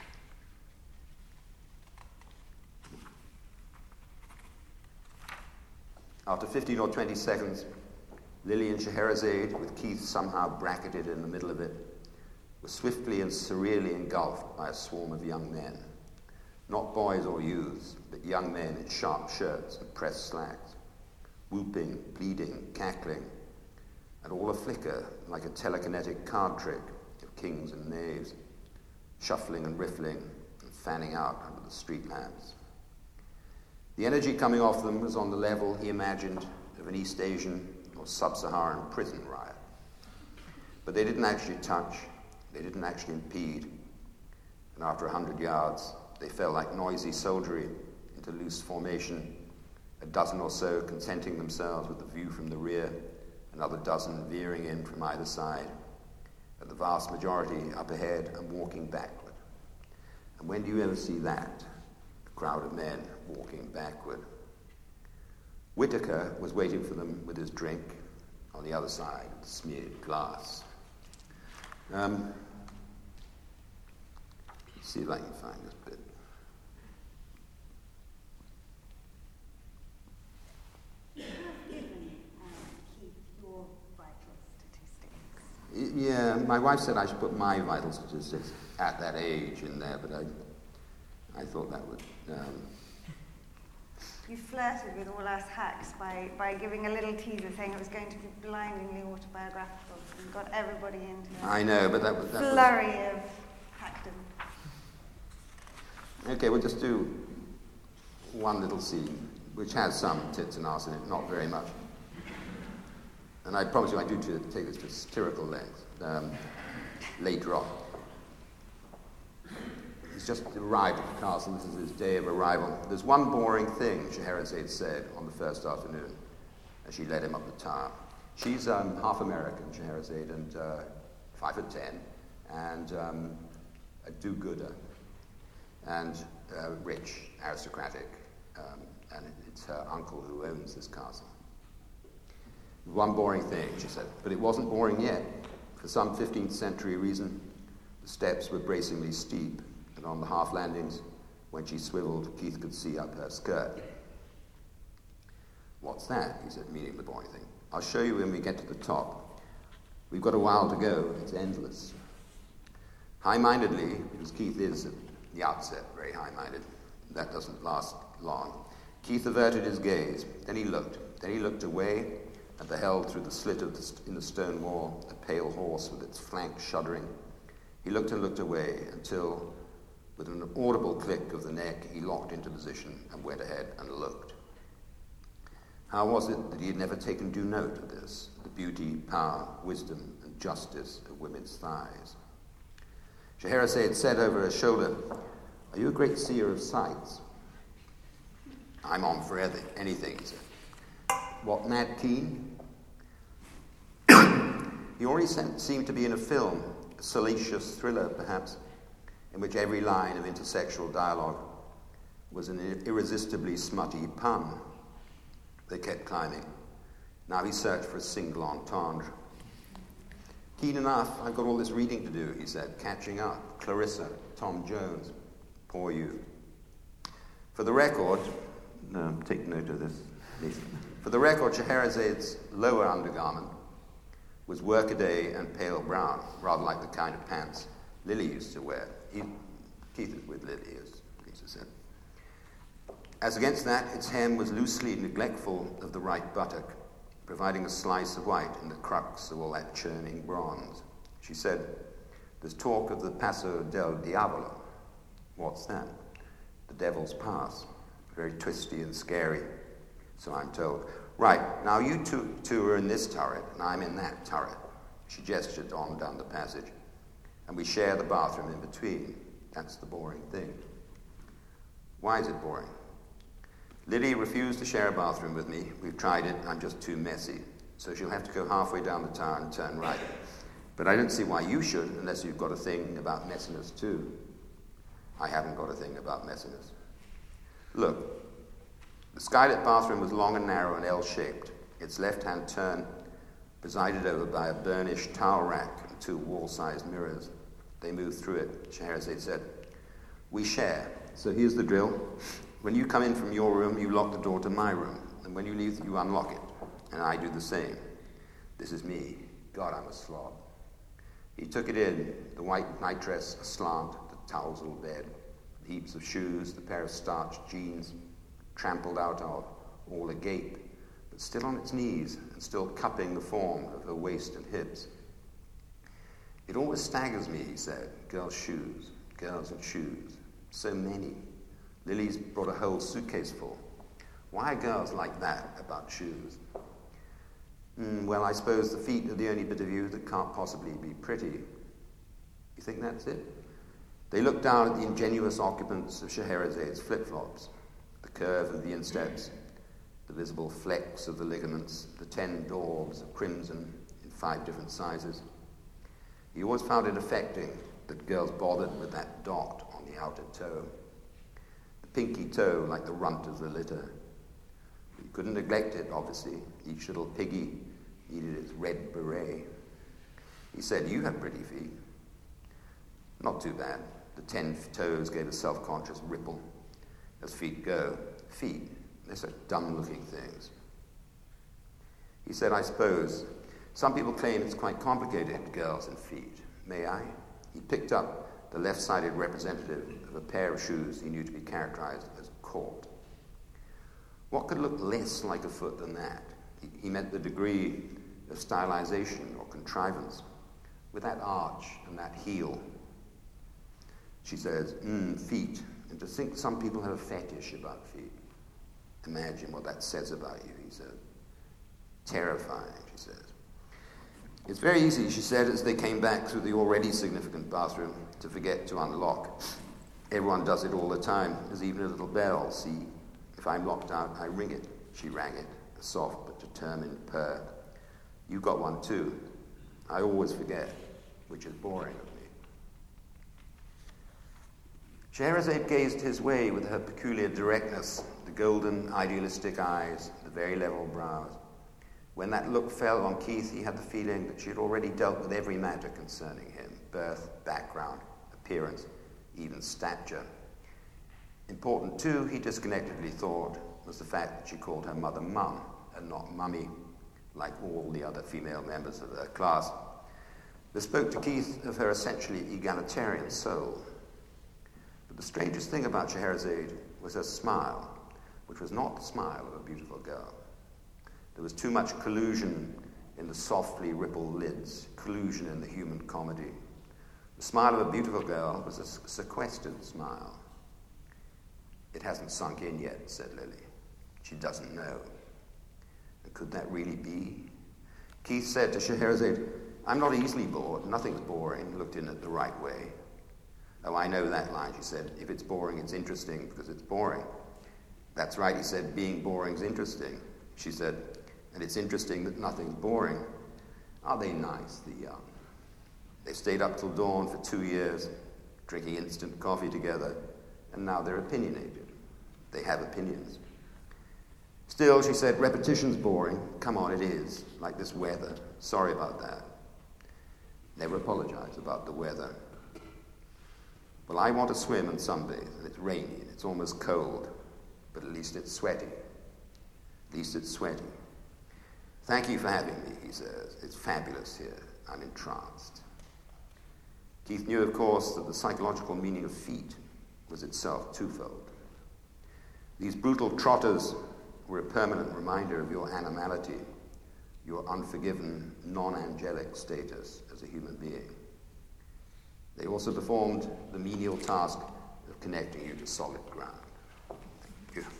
After fifteen or twenty seconds, Lily and Scheherazade, with Keith somehow bracketed in the middle of it, were swiftly and surreally engulfed by a swarm of young men. Not boys or youths, but young men in sharp shirts and pressed slacks, whooping, pleading, cackling, and all a flicker like a telekinetic card trick of kings and knaves, shuffling and riffling and fanning out under the street lamps. The energy coming off them was on the level, he imagined, of an East Asian or sub-Saharan prison riot. But they didn't actually touch, they didn't actually impede, and after a hundred yards, they fell like noisy soldiery into loose formation, a dozen or so contenting themselves with the view from the rear, another dozen veering in from either side, and the vast majority up ahead and walking backward. And when do you ever see that? A crowd of men walking backward. Whitaker was waiting for them with his drink on the other side of the smeared glass. Um, let's see if I can find this bit. Yeah, my wife said I should put my vital statistics at that age in there, but I, I thought that would. Um... You flirted with all us hacks by, by giving a little teaser saying it was going to be blindingly autobiographical, and got everybody into it. I know, but that was that flurry was... of hackdom. Okay, we'll just do one little scene, which has some tits and arse in it, not very much. And I promise you I do t- take this to satirical length um, later on. He's just arrived at the castle. This is his day of arrival. There's one boring thing, Scheherazade said on the first afternoon as she led him up the tower. She's um, half American, Scheherazade, and uh, five foot ten, and um, a do-gooder, and uh, rich, aristocratic, um, and it's her uncle who owns this castle. One boring thing, she said, but it wasn't boring yet. For some fifteenth century reason, the steps were bracingly steep, and on the half landings, When she swiveled, Keith could see up her skirt. "What's that?" he said, meaning the boring thing. "I'll show you when we get to the top. We've got a while to go. It's endless." High-mindedly, because Keith is at the outset very high-minded, that doesn't last long, Keith averted his gaze. Then he looked. Then he looked away and beheld through the slit of the st- in the stone wall a pale horse with its flank shuddering. He looked and looked away until, with an audible click of the neck, he locked into position and went ahead and looked. How was it that he had never taken due note of this, the beauty, power, wisdom, and justice of women's thighs? Scheherazade said over her shoulder, "Are you a great seer of sights?" "I'm on for anything," he said. "What, mad keen?" He already seemed to be in a film, a salacious thriller, perhaps, in which every line of intersexual dialogue was an irresistibly smutty pun. They kept climbing. Now he searched for a single entendre. "Keen enough, I've got all this reading to do," he said, "catching up. Clarissa, Tom Jones. Poor you." For the record, no, take note of this, please. For the record, Scheherazade's lower undergarment was workaday and pale brown, rather like the kind of pants Lily used to wear. He, Keith is with Lily, as Lisa said. As against that, its hem was loosely neglectful of the right buttock, providing a slice of white in the crux of all that churning bronze. She said, "There's talk of the Passo del Diavolo." "What's that?" "The Devil's Pass. Very twisty and scary, so I'm told." "Right, now you two, two are in this turret, and I'm in that turret." She gestured on down the passage. "And we share the bathroom in between. That's the boring thing." "Why is it boring?" "Lily refused to share a bathroom with me. We've tried it. I'm just too messy. So she'll have to go halfway down the tower and turn right. But I don't see why you should, unless you've got a thing about messiness too." "I haven't got a thing about messiness." "Look, the skylit bathroom was long and narrow and L-shaped. Its left-hand turn presided over by a burnished towel rack and two wall-sized mirrors. They moved through it. Scheherazade said, "We share. So here's the drill. When you come in from your room, you lock the door to my room. And when you leave, you unlock it. And I do the same. This is me. God, I'm a slob." He took it in, the white nightdress aslant, the towels all dead, the heaps of shoes, the pair of starched jeans, trampled out of, all agape, but still on its knees and still cupping the form of her waist and hips. "It always staggers me," he said, "girls' shoes, girls and shoes. So many. Lily's brought a whole suitcase full. Why are girls like that about shoes?" Mm, "well, I suppose the feet are the only bit of you that can't possibly be pretty." "You think that's it?" They looked down at the ingenuous occupants of Scheherazade's flip-flops, the curve of the insteps, the visible flecks of the ligaments, the ten daubs of crimson in five different sizes. He always found it affecting that girls bothered with that dot on the outer toe. The pinky toe like the runt of the litter. You couldn't neglect it, obviously. Each little piggy needed its red beret. He said, "You have pretty feet." Not too bad. The ten toes gave a self-conscious ripple. As feet go. Feet, they're such dumb-looking things. He said, "I suppose some people claim it's quite complicated, girls and feet. May I?" He picked up the left-sided representative of a pair of shoes he knew to be characterized as court. What could look less like a foot than that? He, he meant the degree of stylization or contrivance, with that arch and that heel. She says, mm, feet, and to think some people have a fetish about feet. Imagine what that says about you, he said. Terrifying, she says. It's very easy, she said, as they came back through the already significant bathroom, to forget to unlock. Everyone does it all the time. There's even a little bell, see? If I'm locked out, I ring it. She rang it, a soft but determined purr. You've got one too. I always forget, which is boring of me. Scheherazade gazed his way with her peculiar directness, the golden, idealistic eyes, the very level brows. When that look fell on Keith, he had the feeling that she had already dealt with every matter concerning him, birth, background, appearance, even stature. Important too, he disconnectedly thought, was the fact that she called her mother Mum and not Mummy, like all the other female members of her class. This spoke to Keith of her essentially egalitarian soul. But the strangest thing about Scheherazade was her smile, which was not the smile of a beautiful girl. There was too much collusion in the softly rippled lids, collusion in the human comedy. The smile of a beautiful girl was a sequestered smile. It hasn't sunk in yet, said Lily. She doesn't know. And could that really be? Keith said to Scheherazade, I'm not easily bored. Nothing's boring. Looked in it the right way. Oh, I know that line, she said. If it's boring, it's interesting because it's boring. That's right, he said. Being boring's interesting. She said, and it's interesting that nothing's boring. Are they nice, the young? They stayed up till dawn for two years, drinking instant coffee together, and now they're opinionated. They have opinions. Still, she said, repetition's boring. Come on, it is. Like this weather. Sorry about that. Never apologize about the weather. Well, I want to swim and sunbathe, and it's rainy, and it's almost cold, but at least it's sweaty. At least it's sweaty. Thank you for having me, he says. It's fabulous here. I'm entranced. Keith knew, of course, that the psychological meaning of feet was itself twofold. These brutal trotters were a permanent reminder of your animality, your unforgiven, non-angelic status as a human being. They also performed the menial task of connecting you to solid ground. Thank you.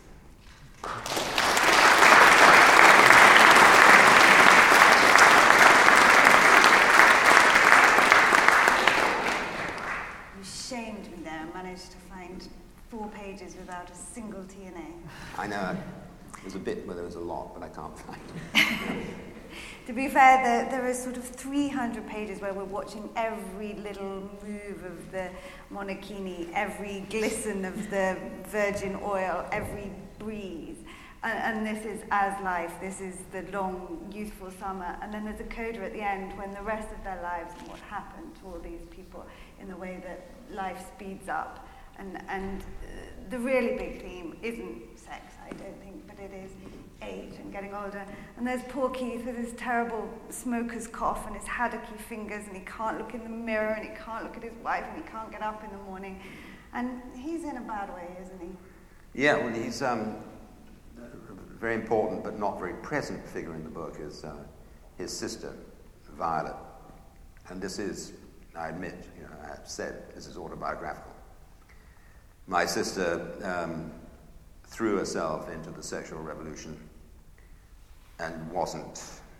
You shamed me there. I managed to find four pages without a single T N A. I know. There's a bit where there was a lot, but I can't find it. To be fair, there, there are sort of three hundred pages where we're watching every little move of the Monachini, every glisten of the virgin oil, every breeze. And, and this is as life, this is the long, youthful summer. And then there's a coda at the end when the rest of their lives and what happened to all these people in the way that life speeds up. And, and uh, the really big theme isn't sex, I don't think, but it is age and getting older. And there's poor Keith with his terrible smoker's cough and his haddocky fingers, and he can't look in the mirror, and he can't look at his wife, and he can't get up in the morning. And he's in a bad way, isn't he? Yeah, well, he's um, a very important but not very present figure in the book is uh, his sister, Violet. And this is, I admit, you know, I have said this is autobiographical. My sister um, threw herself into the sexual revolution and wasn't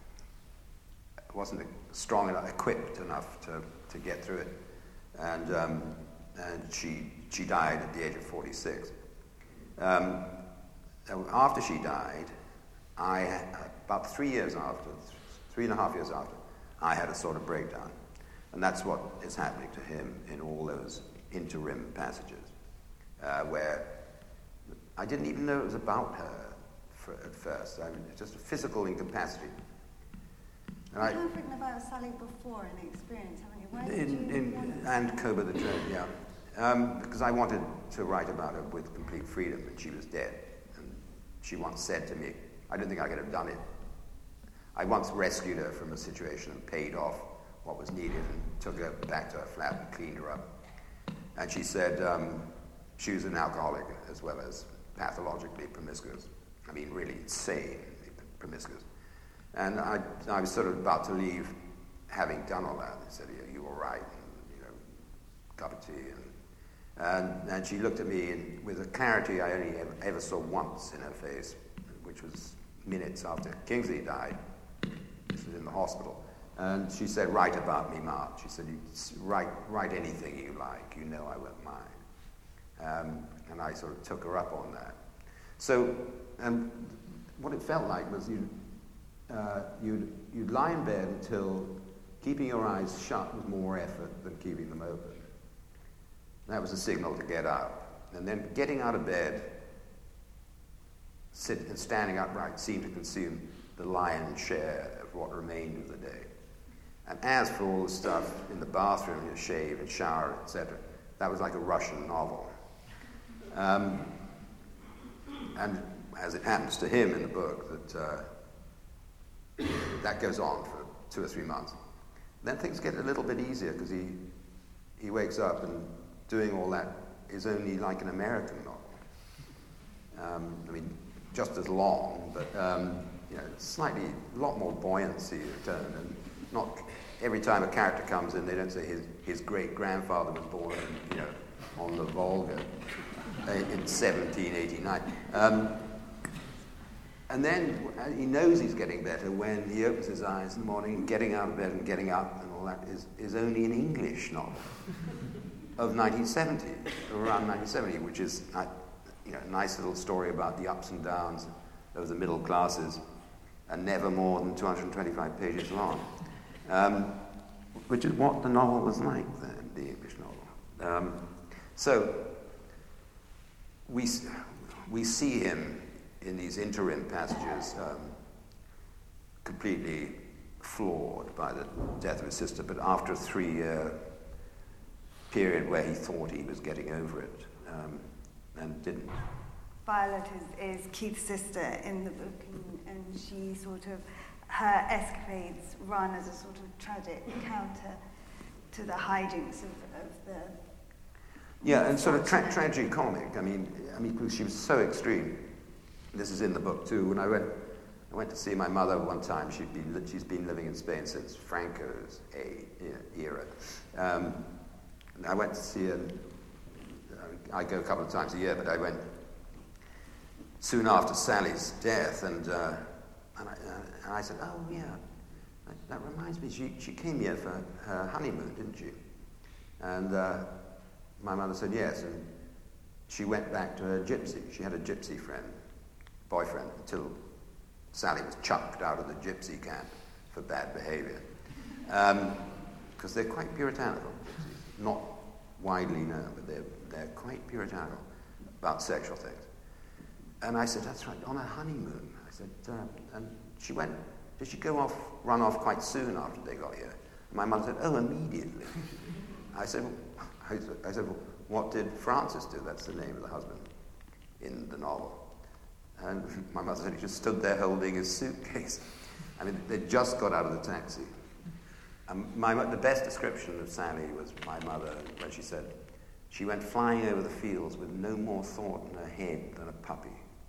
wasn't strong enough, equipped enough to, to get through it, and um, and she she died at the age of forty-six. Um, after she died, I about three years after, three and a half years after, I had a sort of breakdown, and that's what is happening to him in all those interim passages. Uh, where I didn't even know it was about her for, at first. I mean, it's just a physical incapacity. And you I, have written about Sally before in the experience, haven't you? Why in, did you in, and Koba the Dread, yeah. Um, because I wanted to write about her with complete freedom, and she was dead. And she once said to me, I don't think I could have done it. I once rescued her from a situation and paid off what was needed and took her back to her flat and cleaned her up. And she said, um, she was an alcoholic as well as pathologically promiscuous. I mean, really insanely promiscuous. And I, I was sort of about to leave, having done all that. I said, yeah, you were right, and, you know, cup of tea. And, and, and she looked at me and with a clarity I only ever, ever saw once in her face, which was minutes after Kingsley died. This was in the hospital. And she said, write about me, Mark. She said, write, write anything you like. You know I won't mind. Um, and I sort of took her up on that. So, and what it felt like was you'd, uh, you'd, you'd lie in bed until keeping your eyes shut was more effort than keeping them open. That was a signal to get up. And then getting out of bed, sit, and standing upright seemed to consume the lion's share of what remained of the day. And as for all the stuff in the bathroom, you shave and shower, et cetera, that was like a Russian novel. Um, and as it happens to him in the book, that uh, that goes on for two or three months. Then things get a little bit easier because he he wakes up and doing all that is only like an American novel. Um, I mean, just as long, but um, you know, slightly, a lot more buoyancy of tone, and not every time a character comes in, they don't say his his great grandfather was born, in, you know, on the Volga in seventeen eighty-nine. Um, and then he knows he's getting better when he opens his eyes in the morning, getting out of bed and getting up and all that is, is only an English novel of nineteen seventy, around nineteen seventy, which is uh, you know, a nice little story about the ups and downs of the middle classes, and never more than two hundred twenty-five pages long, um, which is what the novel was like then, the English novel. Um, so we we see him in these interim passages um, completely flawed by the death of his sister, but after a three-year period where he thought he was getting over it um, and didn't. Violet is, is Keith's sister in the book, and, and she sort of, her escapades run as a sort of tragic counter to the hijinks of, of the... Yeah, and sort of tra- tragic-comic. I mean, I mean, because she was so extreme. This is in the book too. When I went, I went to see my mother one time. She'd been, she's been living in Spain since Franco's a, era. Um, I went to see her. I go a couple of times a year, but I went soon after Sally's death, and uh, and, I, uh, and I said, "Oh yeah, that, that reminds me. She she came here for her honeymoon, didn't she?" And uh, my mother said yes, and she went back to her gypsy. She had a gypsy friend, boyfriend, until Sally was chucked out of the gypsy camp for bad behaviour, because um, they're quite puritanical. Gypsies. Not widely known, but they're they're quite puritanical about sexual things. And I said, "That's right, on a honeymoon." I said, uh, and she went. Did she go off, run off quite soon after they got here? And my mother said, "Oh, immediately." I said, I said, I said, well, "What did Francis do?" That's the name of the husband in the novel. And my mother said he just stood there holding his suitcase. I mean, they just got out of the taxi. And my, the best description of Sally was my mother, when she said, she went flying over the fields with no more thought in her head than a puppy.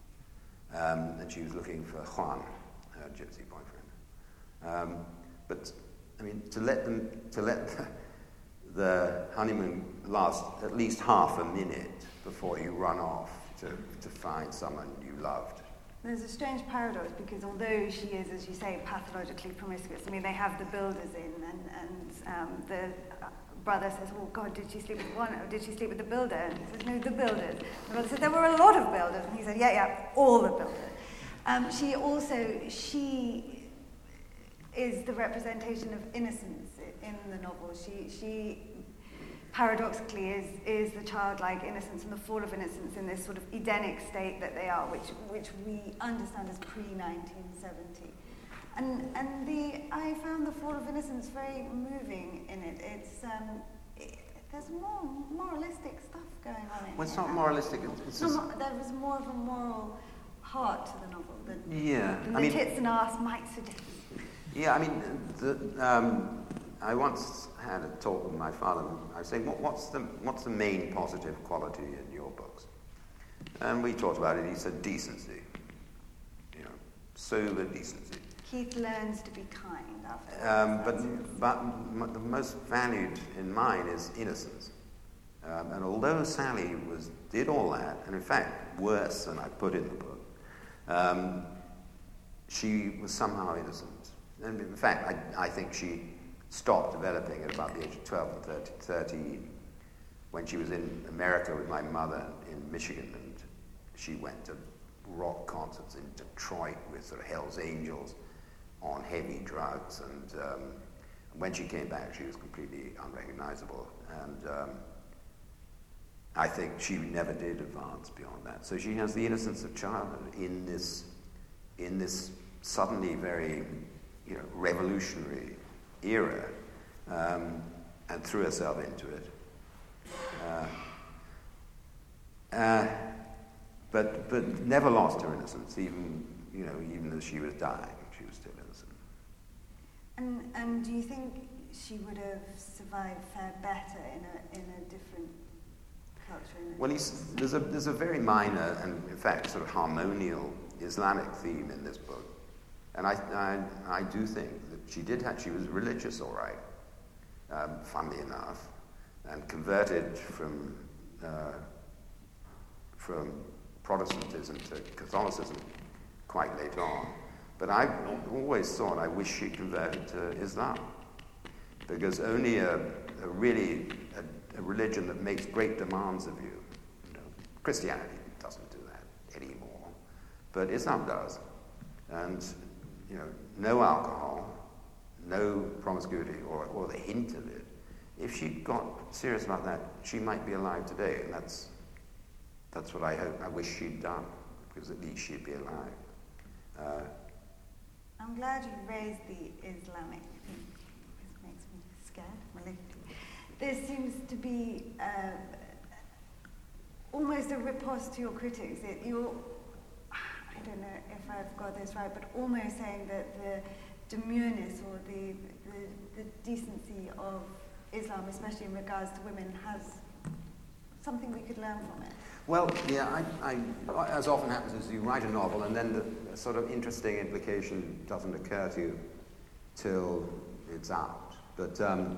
Um, and she was looking for Juan, her gypsy boyfriend. Um, but, I mean, to let them, to let the, the honeymoon last at least half a minute before you run off to, to find someone you loved. There's a strange paradox, because although she is, as you say, pathologically promiscuous, I mean, they have the builders in, and, and um, the brother says, "Oh God, did she sleep with one, or did she sleep with the builder?" And he says, "No, the builders." The brother said, "There were a lot of builders." And he said, "Yeah, yeah, all the builders." Um, she also, she is the representation of innocence in the novel. She, she paradoxically is, is the childlike innocence and the fall of innocence in this sort of Edenic state that they are, which, which we understand as pre nineteen seventy. And and the I found the fall of innocence very moving in it. It's um, it, there's more moralistic stuff going on in Well, it's here. not moralistic. It's just... More, there was more of a moral heart to the novel than, yeah, than I the mean, tits and arse might suggest. Yeah, I mean, the, um, I once had a talk with my father. And I was saying, what, what's the what's the main positive quality in your books? And we talked about it. He said decency. You know, sober decency. Keith learns to be kind after. Um, but but m- the most valued in mine is innocence. Um, and although Sally was did all that, and in fact worse than I put in the book, um, she was somehow innocent. And in fact, I, I think she stopped developing at about the age of twelve and thirteen, when she was in America with my mother in Michigan, and she went to rock concerts in Detroit with sort of Hell's Angels on heavy drugs, and um, when she came back, she was completely unrecognizable, and um, I think she never did advance beyond that. So she has the innocence of childhood in this, in this suddenly very, you know, revolutionary era, um, and threw herself into it. Uh, uh, but but never lost her innocence. Even you know, even as she was dying, she was still innocent. And and do you think she would have survived, fared better in a in a different culture? In a well, he's, there's a there's a very minor and in fact sort of harmonial Islamic theme in this book, and I I, I do think that she did have she was religious, all right, um, funnily enough, and converted from uh, from Protestantism to Catholicism quite late on. But I've always thought I wish she converted to Islam, because only a, a really a, a religion that makes great demands of you, you know, Christianity doesn't do that anymore, but Islam does, and you know, no alcohol, no promiscuity, or, or the hint of it. If she got serious about that, she might be alive today, and that's that's what I hope. I wish she'd done, because at least she'd be alive. Uh, I'm glad you raised the Islamic thing, because it makes me scared. Malically. There seems to be uh, almost a riposte to your critics. It, you're, I don't know if I've got this right, but almost saying that the demureness or the, the, the decency of Islam, especially in regards to women, has something we could learn from it. Well, yeah, I, I, as often happens, is you write a novel and then the, the sort of interesting implication doesn't occur to you till it's out. But um,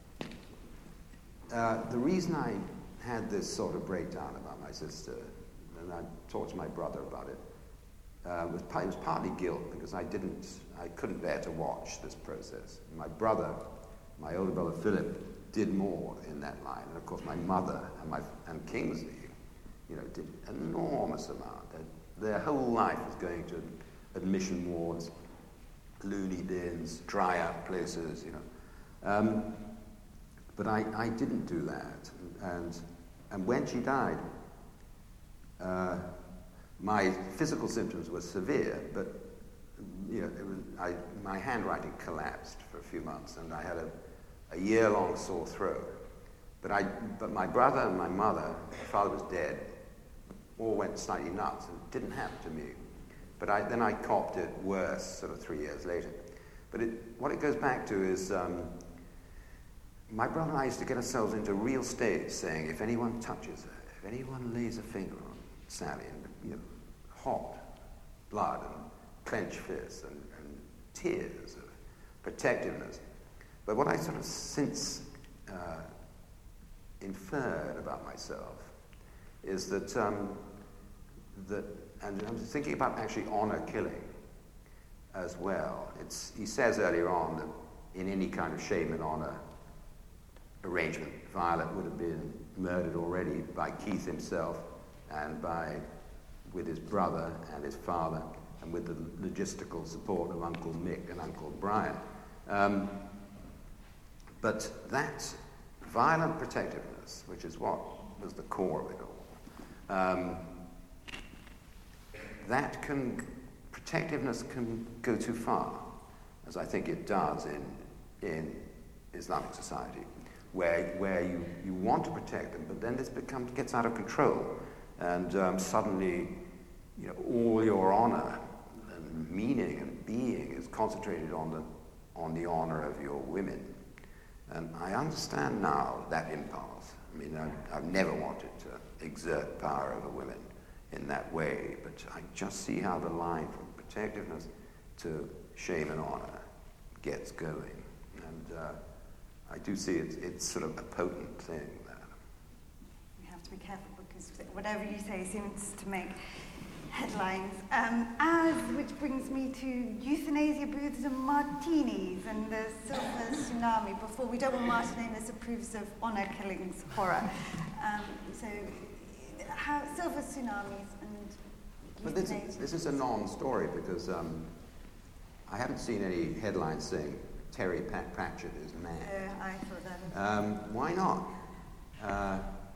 uh, the reason I had this sort of breakdown about my sister, and I talked to my brother about it, uh, was, it was partly guilt, because I didn't, I couldn't bear to watch this process. My brother, my older brother Philip, did more in that line, and of course my mother and my and Kingsley, you know, did an enormous amount. Their, their whole life was going to admission wards, loony bins, dry out places, you know. Um, but I, I didn't do that, and and when she died, uh, my physical symptoms were severe, but you know, it was, I, my handwriting collapsed for a few months, and I had a a year-long sore throat. But I, but my brother and my mother, my father was dead, all went slightly nuts, and it didn't happen to me. But I, then I copped it worse sort of three years later. But it, what it goes back to is um, my brother and I used to get ourselves into real states saying, if anyone touches her, if anyone lays a finger on Sally, and you know, hot blood and clenched fists and, and tears of protectiveness. But what I sort of since uh, inferred about myself is that, um, that, and I'm thinking about actually honor killing as well. It's, he says earlier on that in any kind of shame and honor arrangement, Violet would have been murdered already by Keith himself and by, with his brother and his father, and with the logistical support of Uncle Mick and Uncle Brian. Um, But that violent protectiveness, which is what was the core of it all, um, that can, protectiveness can go too far, as I think it does in in Islamic society, where where you, you want to protect them, but then this becomes gets out of control, and um, suddenly, you know, all your honor and meaning and being is concentrated on the on the honor of your women. And I understand now that impulse. I mean, I, I've never wanted to exert power over women in that way, but I just see how the line from protectiveness to shame and honor gets going. And uh, I do see it, it's sort of a potent thing. That. You have to be careful, because whatever you say seems to make headlines. Um, as, which brings me to euthanasia booths and martinis and the silver tsunami. Before, we don't want Martin Amis approves of honor killings horror. Um, so, how silver tsunamis and But this is, this is a non-story, because um, I haven't seen any headlines saying Terry Pat- Pratchett is mad. Uh, I thought that. Um, why not? Uh,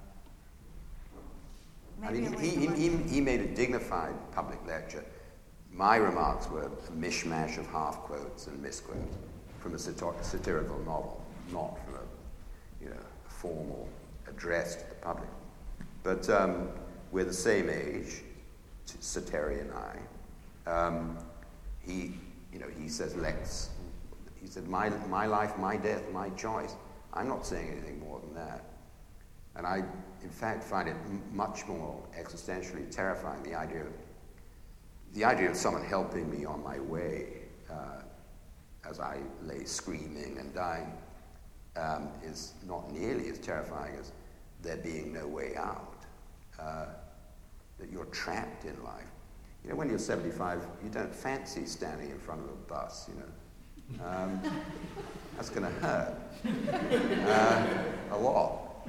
I mean, he, he, he, he made a dignified public lecture. My remarks were a mishmash of half-quotes and misquotes from a satir- satirical novel, not from a, you know, a formal address to the public. But um, we're the same age, Sateri and I. Um, he, you know, he says, let's, he said, my, my life, my death, my choice. I'm not saying anything more than that. And I, in fact, find it m- much more existentially terrifying, the idea of, the idea of someone helping me on my way uh, as I lay screaming and dying um, is not nearly as terrifying as there being no way out, uh, that you're trapped in life. You know, when you're seventy-five, you don't fancy standing in front of a bus, you know. Um, that's going to hurt uh, a lot.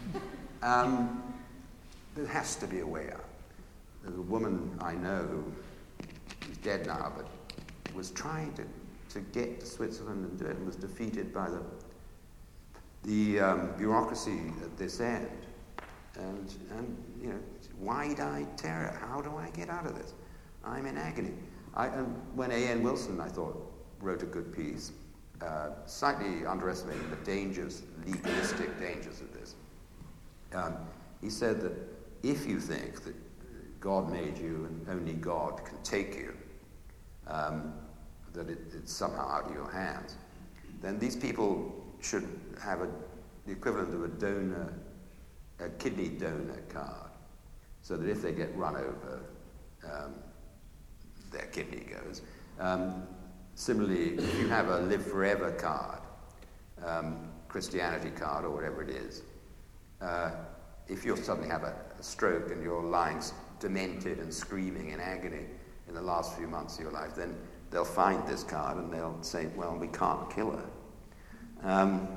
Um, there has to be a way out. There's a woman I know who is dead now, but was trying to, to get to Switzerland and do it, and was defeated by the the um, bureaucracy at this end. And, and you know, wide-eyed terror. How do I get out of this? I'm in agony. I, and when A N Wilson, I thought, wrote a good piece, uh, slightly underestimating the dangers, legalistic dangers of this. Um, he said that if you think that God made you and only God can take you, um, that it, it's somehow out of your hands, then these people should have a, the equivalent of a donor, a kidney donor card, so that if they get run over, um, their kidney goes. Um, similarly, if you have a live forever card, um, Christianity card or whatever it is, uh, if you suddenly have a, a stroke and you're lying demented and screaming in agony in the last few months of your life, then they'll find this card and they'll say, well, we can't kill her. Um,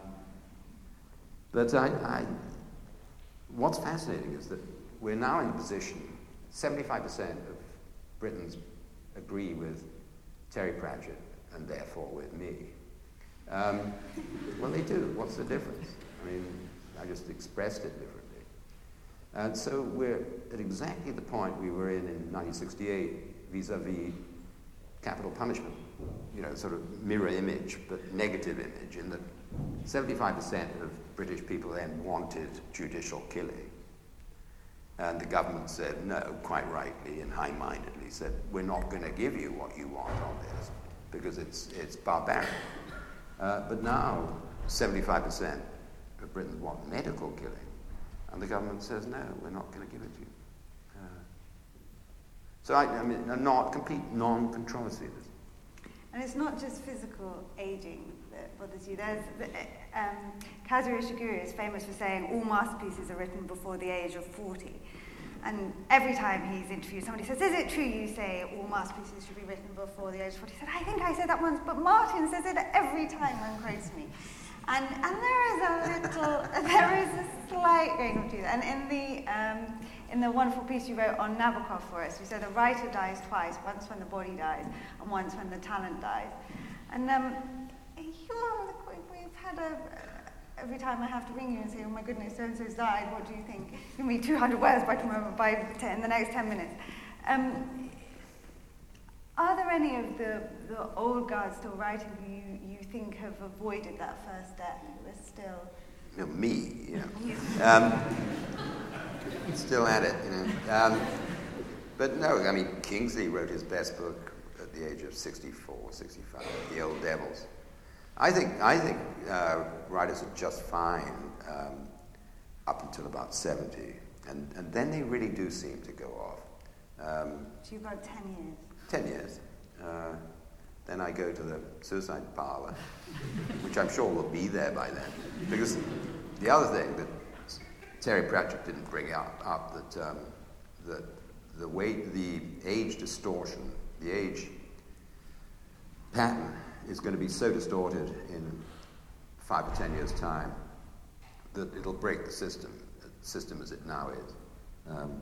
but I, I, what's fascinating is that we're now in a position, seventy-five percent of Britons agree with Terry Pratchett and therefore with me. Um, well, they do. What's the difference? I mean, I just expressed it differently. And so we're at exactly the point we were in in nineteen sixty-eight vis-a-vis capital punishment, you know, sort of mirror image, but negative image, in that seventy-five percent of British people then wanted judicial killing. And the government said no, quite rightly and high-mindedly, said, we're not going to give you what you want on this because it's it's barbaric. Uh, but now, seventy-five percent of Britons want medical killing, and the government says, no, we're not going to give it to you. Uh, so, I, I mean, a not, complete non-controversy. And it's not just physical aging that bothers you. There's the, um, Kazuo Ishiguro is famous for saying all masterpieces are written before the age of forty. And every time he's interviewed, somebody says, is it true you say all masterpieces should be written before the age of forty? He said, I think I said that once, but Martin says it every time and quotes me. And and there is a little, there is a slight grain of truth. And in the um, in the wonderful piece you wrote on Nabokov for us, you said a writer dies twice, once when the body dies and once when the talent dies. And um, you're, we've had a, every time I have to ring you and say, oh my goodness, so-and-so's died, what do you think? Give me two hundred words by tomorrow, by ten, in the next ten minutes. Um, are there any of the, the old guard still writing who you, you think have avoided that first death, who are still... You know, me, you know. um, still at it, you know. Um, but no, I mean, Kingsley wrote his best book at the age of sixty-four, sixty-five, The Old Devils. I think I think uh, writers are just fine um, up until about seventy, and, and then they really do seem to go off. Um, so you've got ten years. Ten years. Uh, then I go to the suicide parlor, which I'm sure will be there by then. Because the other thing that Terry Pratchett didn't bring up, up that um, that the way the age distortion, the age pattern is going to be so distorted in five or ten years' time that it'll break the system, the system as it now is. Um,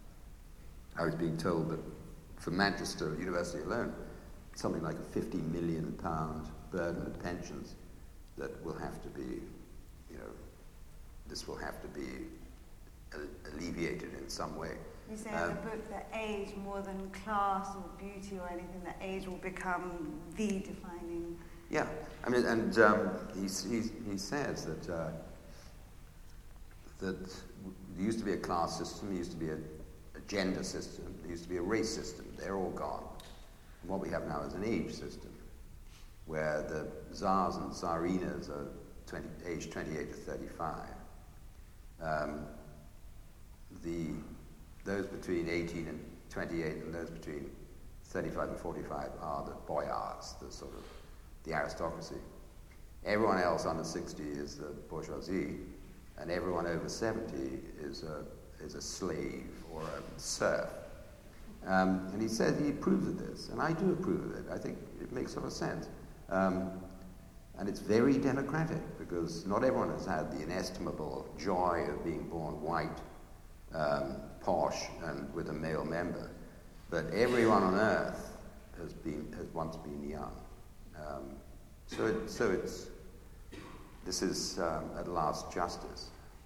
I was being told that for Manchester University alone, something like a fifty million pound burden of pensions that will have to be, you know, this will have to be alleviated in some way. You say um, in the book that age, more than class or beauty or anything, that age will become the defining... Yeah, I mean, and um, he, he, he says that uh, that there used to be a class system, there used to be a gender system. There used to be a race system. They're all gone. And what we have now is an age system, where the czars and tsarinas are twenty, aged twenty-eight to thirty-five. Um, the, those between eighteen and twenty-eight and those between thirty-five and forty-five are the boyars, the sort of the aristocracy. Everyone else under sixty is the bourgeoisie, and everyone over seventy is a, is a slave or a serf. Um, and he said he approves of this, and I do approve of it. I think it makes sort of sense. Um, and it's very democratic, because not everyone has had the inestimable joy of being born white, um, posh, and with a male member. But everyone on earth has been has once been young. Um, so, it, so it's this is um, at last justice.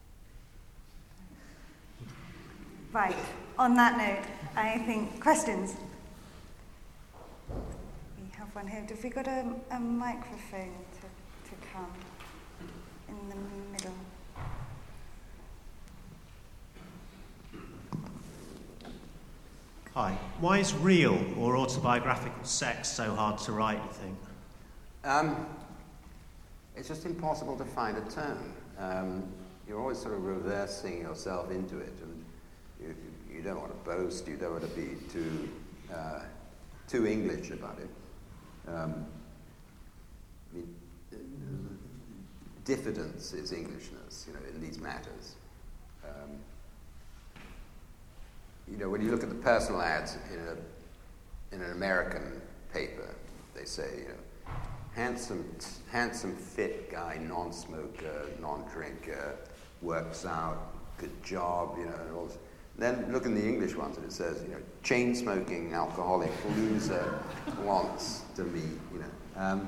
Right. On that note, I think questions. We have one here. Have we got a, a microphone to, to come in the middle? Hi. Why is real or autobiographical sex so hard to write, you think? Um, it's just impossible to find a term. Um, you're always sort of reversing yourself into it, and you, you don't want to boast, you don't want to be too uh, too English about it. Um, I mean, diffidence is Englishness, you know, in these matters. Um, you know, when you look at the personal ads in a in an American paper, they say, you know, handsome, handsome, fit guy, non-smoker, non-drinker, works out, good job, you know, and all this. Then look in the English ones, and it says, you know, chain-smoking, alcoholic, loser wants to meet, you know. Um,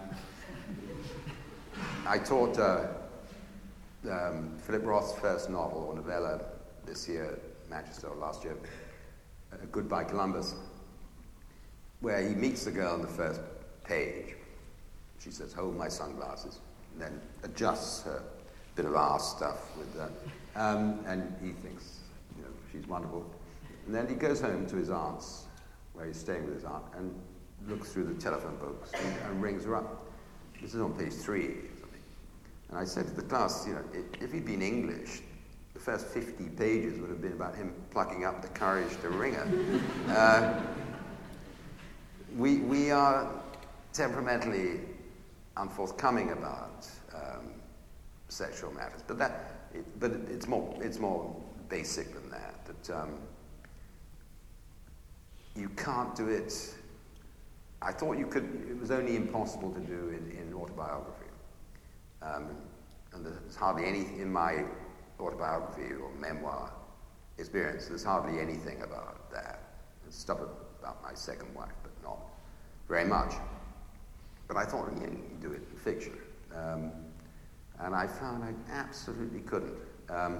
I taught uh, um, Philip Roth's first novel or novella this year at Manchester, or last year, uh, Goodbye Columbus, where he meets the girl on the first page. She says, hold my sunglasses, and then adjusts her bit of arse stuff with that. Um, and he thinks, you know, she's wonderful. And then he goes home to his aunt's, where he's staying with his aunt, and looks through the telephone books and, and rings her up. This is on page three or something. And I said to the class, you know, if, if he'd been English, the first fifty pages would have been about him plucking up the courage to ring her. Uh, we, we are temperamentally unforthcoming about um, sexual matters, but that, it, but it, it's more it's more basic than that. That um, you can't do it. I thought you could. It was only impossible to do in, in autobiography, um, and there's hardly any in my autobiography or memoir experience. There's hardly anything about that. There's stuff about my second wife, but not very much. But I thought, yeah, you can do it in fiction. Um, and I found I absolutely couldn't. Um,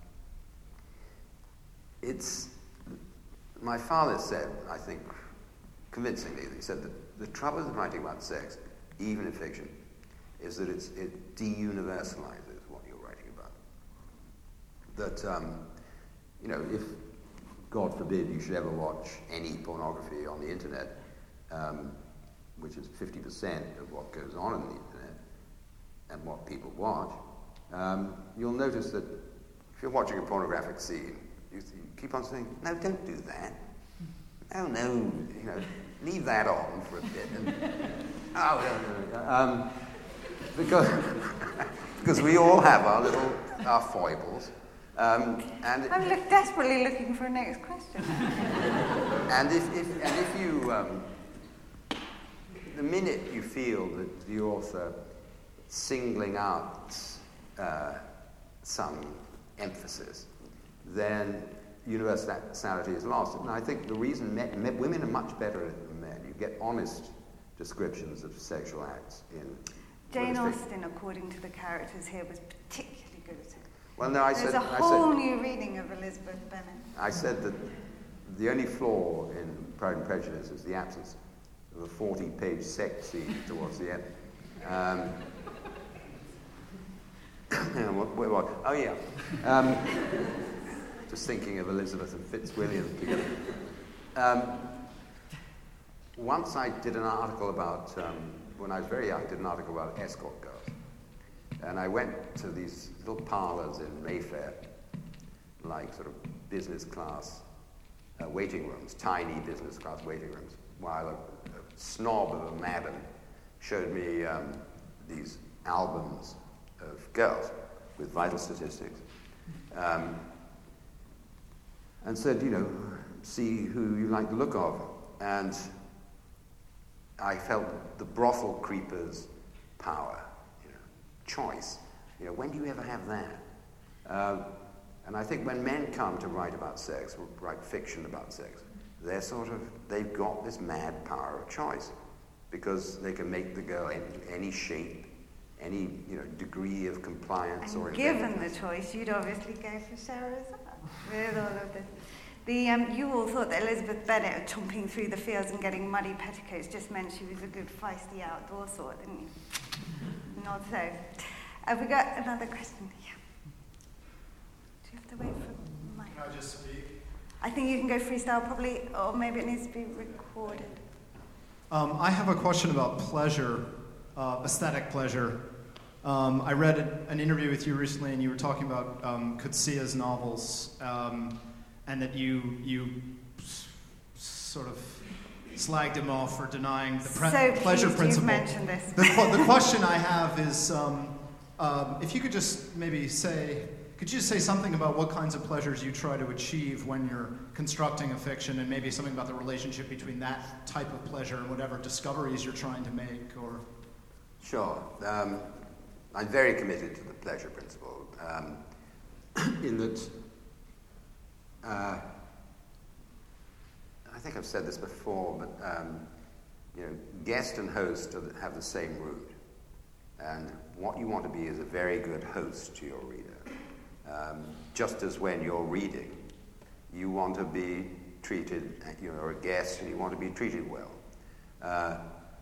it's, my father said, I think, convincingly, he said that the trouble with writing about sex, even in fiction, is that it's, it de-universalizes what you're writing about. That, um, you know, if, God forbid, you should ever watch any pornography on the internet, um, which is fifty percent of what goes on on the internet and what people watch, um, you'll notice that if you're watching a pornographic scene, you, you keep on saying, no, don't do that. Oh, no, you know, leave that on for a bit. And, oh, no, no, no. Um, because, because we all have our little, our foibles. Um, and I'm look, desperately looking for a next question. and if, if, and if you... Um, the minute you feel that the author singling out uh, some emphasis, then universality is lost. And I think the reason men, men, women are much better at it than men. You get honest descriptions of sexual acts in Jane Austen, according to the characters here, was particularly good at it. Well, no, I There's said... a whole I said, new reading of Elizabeth Bennet. I said that the only flaw in Pride and Prejudice is the absence of a forty-page sex scene towards the end. Um, what, what, what? Oh, yeah. Um, Just thinking of Elizabeth and Fitzwilliam together. Um, once I did an article about, um, when I was very young, I did an article about escort girls. And I went to these little parlors in Mayfair, like sort of business class uh, waiting rooms, tiny business class waiting rooms, while a, a snob of a madam showed me um, these albums of girls with vital statistics, um, and said, you know, see who you like the look of. And I felt the brothel creeper's power, you know, choice. You know, when do you ever have that? Uh, and I think when men come to write about sex, or write fiction about sex, they're sort of, they've got this mad power of choice, because they can make the girl in any shape, any, you know, degree of compliance. And or given the choice, you'd obviously go for Scheherazade with all of this. The, um, you all thought that Elizabeth Bennet chomping through the fields and getting muddy petticoats just meant she was a good feisty outdoor sort, didn't you? Not so. Have we got another question? Yeah. Do you have to wait for Mike? Can I just speak? I think you can go freestyle probably, or maybe it needs to be recorded. Um, I have a question about pleasure, uh, aesthetic pleasure. Um, I read an interview with you recently, and you were talking about um, Coetzee's novels, um, and that you you s- sort of slagged him off for denying the pre- so pleasure pleased principle. You've mentioned this. The, qu- the question I have is, um, um, if you could just maybe say, could you just say something about what kinds of pleasures you try to achieve when you're constructing a fiction, and maybe something about the relationship between that type of pleasure and whatever discoveries you're trying to make? Or Sure. Um, I'm very committed to the pleasure principle, um, in that uh, I think I've said this before, but um, you know, guest and host are, have the same root, and what you want to be is a very good host to your reader. Um, just as when you're reading, you want to be treated, you're a guest and you want to be treated well. Uh,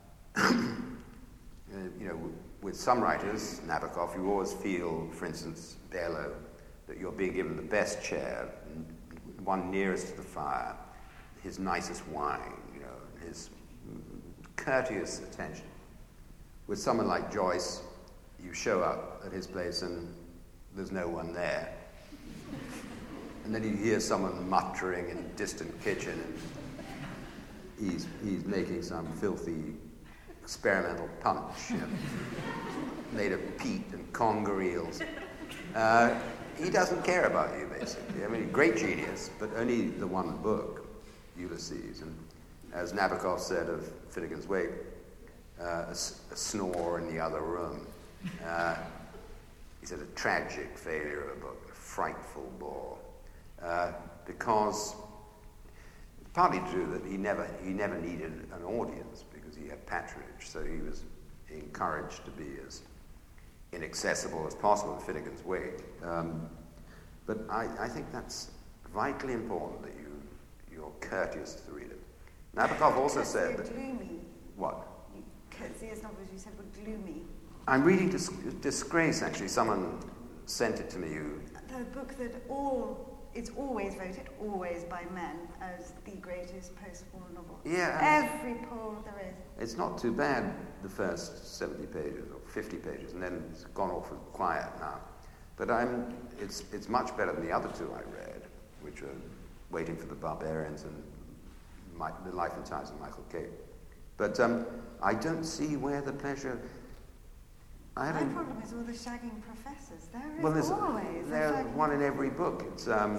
you know, with some writers, Nabokov, you always feel, for instance, Bellow, that you're being given the best chair, one nearest to the fire, his nicest wine, you know, his courteous attention. With someone like Joyce, you show up at his place and there's no one there. And then you hear someone muttering in a distant kitchen, and he's, he's making some filthy experimental punch, you know, made of peat and conger eels. Uh, he doesn't care about you, basically. I mean, great genius, but only the one book, Ulysses. And as Nabokov said of Finnegan's Wake, uh, a, a snore in the other room. Uh, he said, a tragic failure of a book, a frightful bore. Uh, because, partly true that he never, he never needed an audience because he had patronage, so he was encouraged to be as inaccessible as possible in Finnegan's Wake. Um, but I, I think that's vitally important, that you, you're courteous to the reader. Nabokov also said that... gloomy. What? Coetzee's novels you said were gloomy. I'm reading Dis- Disgrace, actually. Someone sent it to me. You... The book that all... It's always voted, always by men, as the greatest post-war novel. Yeah. Every poll there is. It's not too bad, the first seventy pages or fifty pages, and then it's gone off quiet now. But I'm, it's, it's much better than the other two I read, which are Waiting for the Barbarians and My, The Life and Times of Michael Cape. But um, I don't see where the pleasure... I My haven't... problem is all the shagging professors. There is Well, there's, always there's a shagging one in every book. It's, um,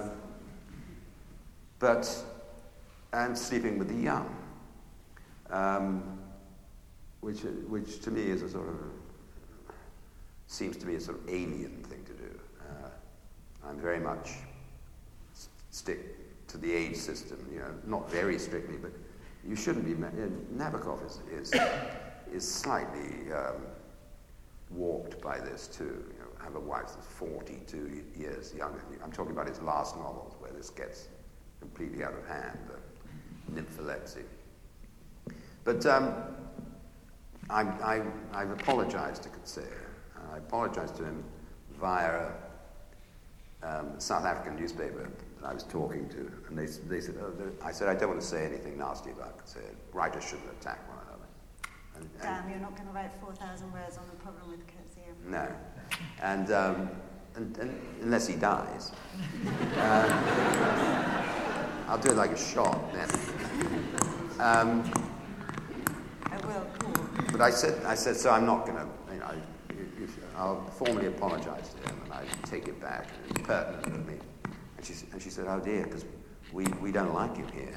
but, and Sleeping with the Young, um, which, which to me is a sort of, seems to me a sort of alien thing to do. Uh, I'm very much s- stick to the age system, you know, not very strictly, but you shouldn't be. Ma- Nabokov is is, is slightly um, warped by this too. You know, I have a wife that's forty-two years younger than you. I'm talking about his last novels, where this gets completely out of hand, the nympholepsy. But um, I, I, I've apologized to Coetzee. I apologized to him via a um, South African newspaper I was talking to, and they, they said, oh, I said, I don't want to say anything nasty about Coetzee. Writers shouldn't attack one another. And, and Damn, you're not going to write four thousand words on the problem with Coetzee. No. And, um, and, and unless he dies. um, I'll do it like a shot then. Um, I will, cool. but I said, I said, so I'm not going to, you know, you, you, I'll formally apologize to him, and I take it back, and it's pertinent of me. And she, and she said, oh dear, because we, we don't like him here.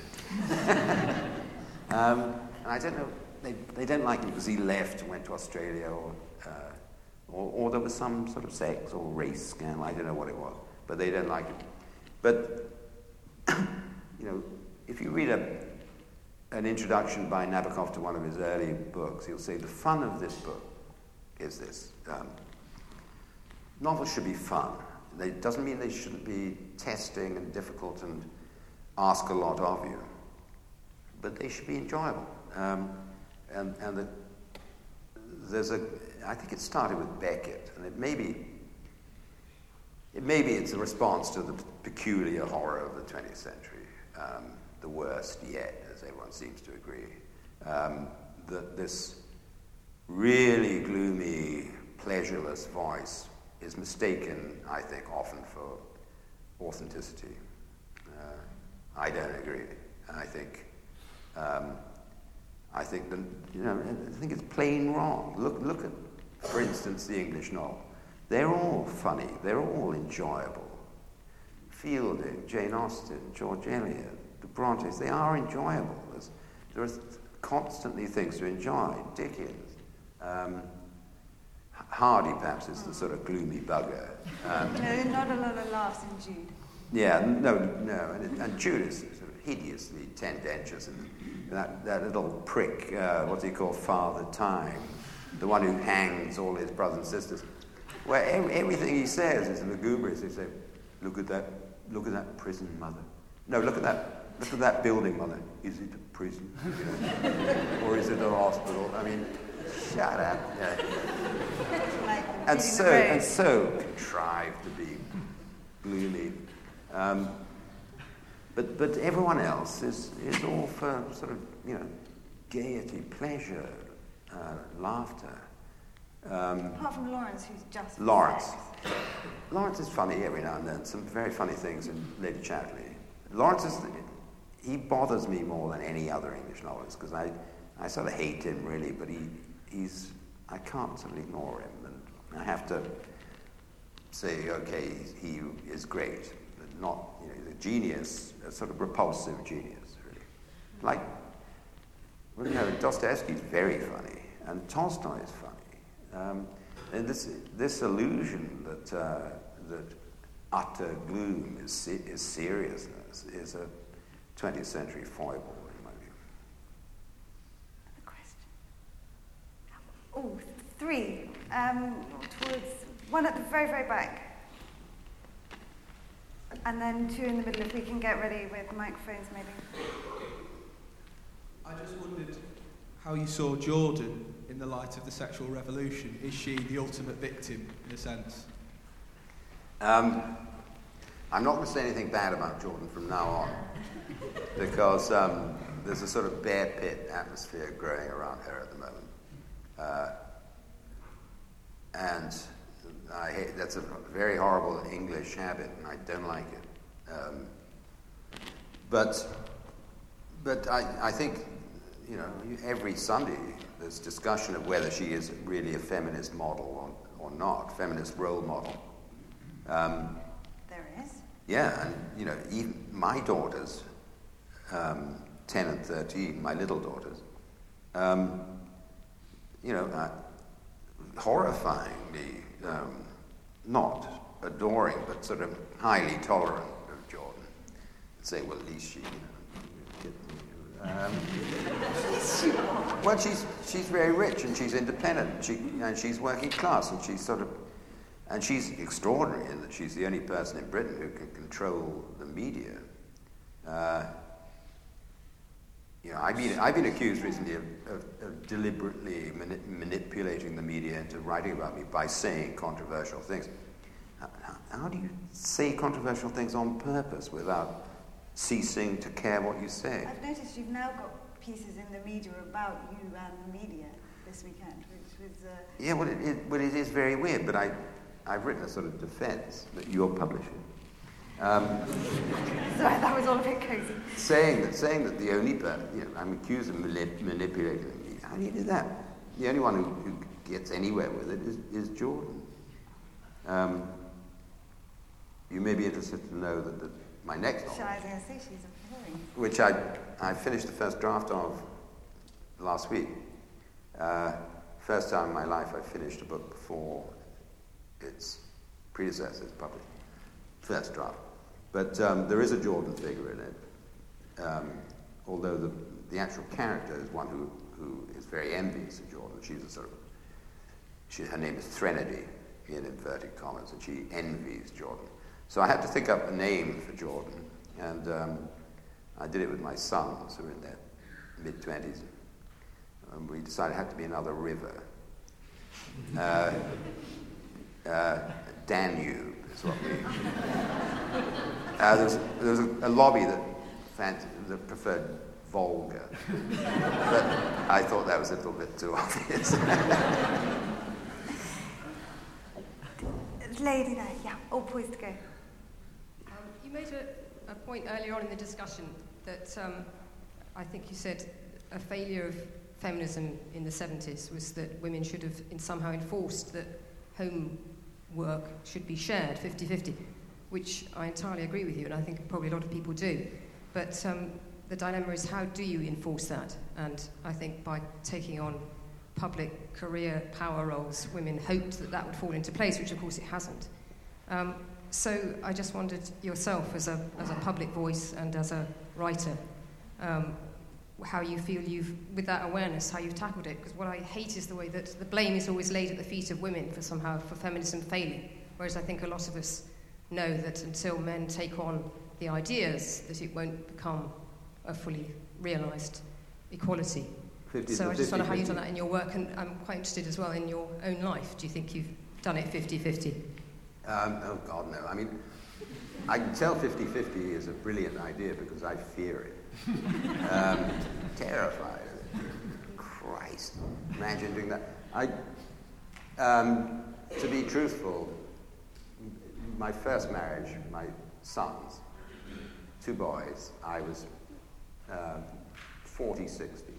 um, and I don't know, they, they don't like him because he left and went to Australia, or, uh, or or there was some sort of sex or race scandal, I don't know what it was, but they don't like him. But, you know, if you read a, an introduction by Nabokov to one of his early books, he'll say, the fun of this book is this. Um, novels should be fun. It doesn't mean they shouldn't be testing and difficult and ask a lot of you, but they should be enjoyable. Um, and and the, there's a, I think it started with Beckett, and it may be, it maybe it's a response to the peculiar horror of the twentieth century, um, the worst yet, as everyone seems to agree. Um, that this really gloomy, pleasureless voice is mistaken, I think, often for authenticity. Uh, I don't agree. I think, um, I think that, you know, I think it's plain wrong. Look, look at, for instance, the English novel. They're all funny. They're all enjoyable. Fielding, Jane Austen, George Eliot, the Brontes, they are enjoyable. There's, there are constantly things to enjoy. Dickens. Um, Hardy, perhaps, is the sort of gloomy bugger. Um, no, not a lot of laughs in Jude. Yeah, no, no, and, and Jude is sort of hideously tendentious, and that, that little prick, uh, what's he called, Father Time, the one who hangs all his brothers and sisters, where every, everything he says is lugubrious. He says, "Look at that, look at that prison, mother. No, look at that, look at that building, mother. Is it a prison, you know? Or is it a hospital? I mean." Shut up. Yeah. Like and so and so contrived to be gloomy. Um, but but everyone else is, is all for sort of, you know, gaiety, pleasure, uh, laughter. Um, Apart from Lawrence, who's just Lawrence. sex. Lawrence is funny every now and then. Some very funny things in Lady Chatterley. Lawrence is, he bothers me more than any other English novelist, because I, I sort of hate him really, but he he's, I can't sort of ignore him, and I have to say, okay, he is great, but not, you know, he's a genius, a sort of repulsive genius, really. Like, well, you know, Dostoevsky's very funny, and Tolstoy is funny. Um, and this this illusion that uh, that utter gloom is se- is seriousness is a twentieth century foible. Oh, three. Um, towards one at the very, very back. And then two in the middle, if we can get ready with microphones, maybe. I just wondered how you saw Jordan in the light of the sexual revolution. Is she the ultimate victim, in a sense? Um, I'm not going to say anything bad about Jordan from now on, because um, there's a sort of bear pit atmosphere growing around her at the moment. Uh, and I hate, that's a very horrible English habit, and I don't like it. Um, but but I, I think, you know, every Sunday there's discussion of whether she is really a feminist model or, or not, feminist role model. Um, there is. Yeah, and, you know, even my daughters, um, ten and thirteen, my little daughters, um, you know, uh, horrifyingly, um, not adoring, but sort of highly tolerant of Jordan. Say, well, at least she, you know, um, well, she's she's very rich and she's independent, she, and she's working class, and she's sort of, and she's extraordinary in that she's the only person in Britain who can control the media. Uh, You know, I've been, I've been accused recently of, of, of deliberately mani- manipulating the media into writing about me by saying controversial things. how, how do you say controversial things on purpose without ceasing to care what you say? I've noticed you've now got pieces in the media about you and the media this weekend, which was... Uh... Yeah, well it, it, well, it is very weird, but I, I've written a sort of defense that you're publishing. Um, Sorry, that was all a bit cozy. Saying that, saying that the only person, you know, I'm accused of manip- manipulating me. How do you do that? The only one who, who gets anywhere with it is, is Jordan. Um, you may be interested to know that the, my next novel, I was going to say she's a hearing. which I, I finished the first draft of last week. Uh, first time in my life I finished a book before its predecessors published. First draft. But um, there is a Jordan figure in it, um, although the, the actual character is one who, who is very envious of Jordan. She's a sort of, she, her name is Threnody, in inverted commas, and she envies Jordan. So I had to think up a name for Jordan, and um, I did it with my sons, who are in their mid-twenties. Um, we decided it had to be another river. Uh, uh, Danube is what we... Uh, there was, there was a, a lobby that, fancied, that preferred Volga, but I thought that was a little bit too obvious. Lady there, yeah, all poised to go. Um, you made a, a point earlier on in the discussion that um, I think you said a failure of feminism in the seventies was that women should have in somehow enforced that home work should be shared fifty-fifty, which I entirely agree with you, and I think probably a lot of people do. But um, the dilemma is, how do you enforce that? And I think by taking on public career power roles, women hoped that that would fall into place, which of course it hasn't. Um, so I just wondered yourself, as a as a public voice and as a writer, um, how you feel you've, with that awareness, how you've tackled it. Because what I hate is the way that the blame is always laid at the feet of women for somehow, for feminism failing. Whereas I think a lot of us know that until men take on the ideas, that it won't become a fully realised equality. So I just wonder how you've done that in your work, and I'm quite interested as well in your own life. Do you think you've done it fifty-fifty? Um, oh, God, no. I mean, I can tell fifty-fifty is a brilliant idea because I fear it. Um, terrified of it. Christ, imagine doing that. I, um, to be truthful, my first marriage, my sons, two boys, I was uh, forty sixty.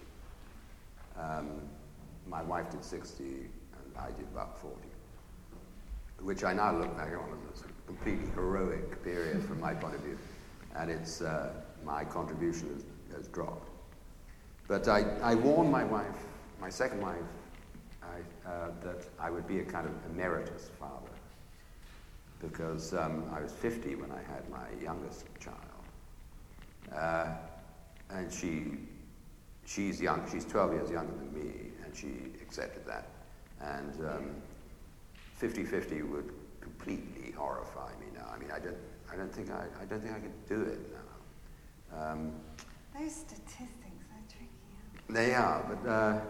Um, my wife did sixty, and I did about forty, which I now look back on as a completely heroic period from my point of view, and it's uh, my contribution has, has dropped. But I, I warned my wife, my second wife, I, uh, that I would be a kind of emeritus father, because um, I was fifty when I had my youngest child, uh, and she. She's young. She's twelve years younger than me, and she accepted that. And um, fifty-fifty would completely horrify me now. I mean, I don't. I don't think I. I don't think I could do it now. Um, Those statistics are tricky. Yeah? They are, but uh,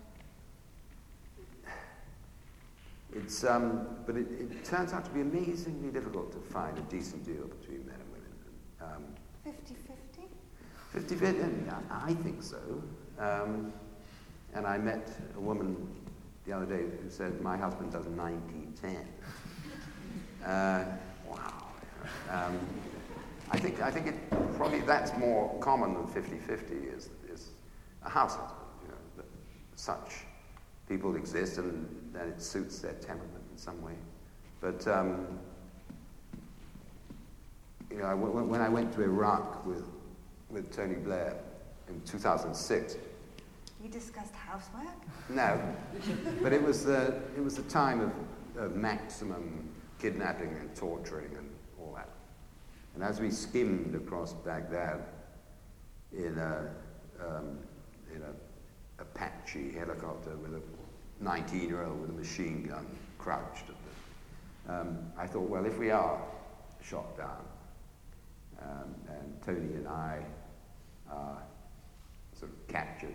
it's. Um, but it, it turns out to be amazingly difficult to find a decent deal between men and women. Um, fifty-fifty? fifty-fifty, I think so. Um, and I met a woman the other day who said, my husband does ninety ten. Uh, wow. Um, I think I think it probably that's more common than fifty-fifty is, is a house husband. You know, that such people exist, and then it suits their temperament in some way. But um, you know, I, when I went to Iraq with with Tony Blair in two thousand six. You discussed housework? No, but it was the it was the time of, of maximum kidnapping and torturing and all that. And as we skimmed across Baghdad in a um, in a Apache helicopter with a nineteen-year-old with a machine gun crouched at the, um, I thought, well, if we are shot down, um, and Tony and I are sort of captured,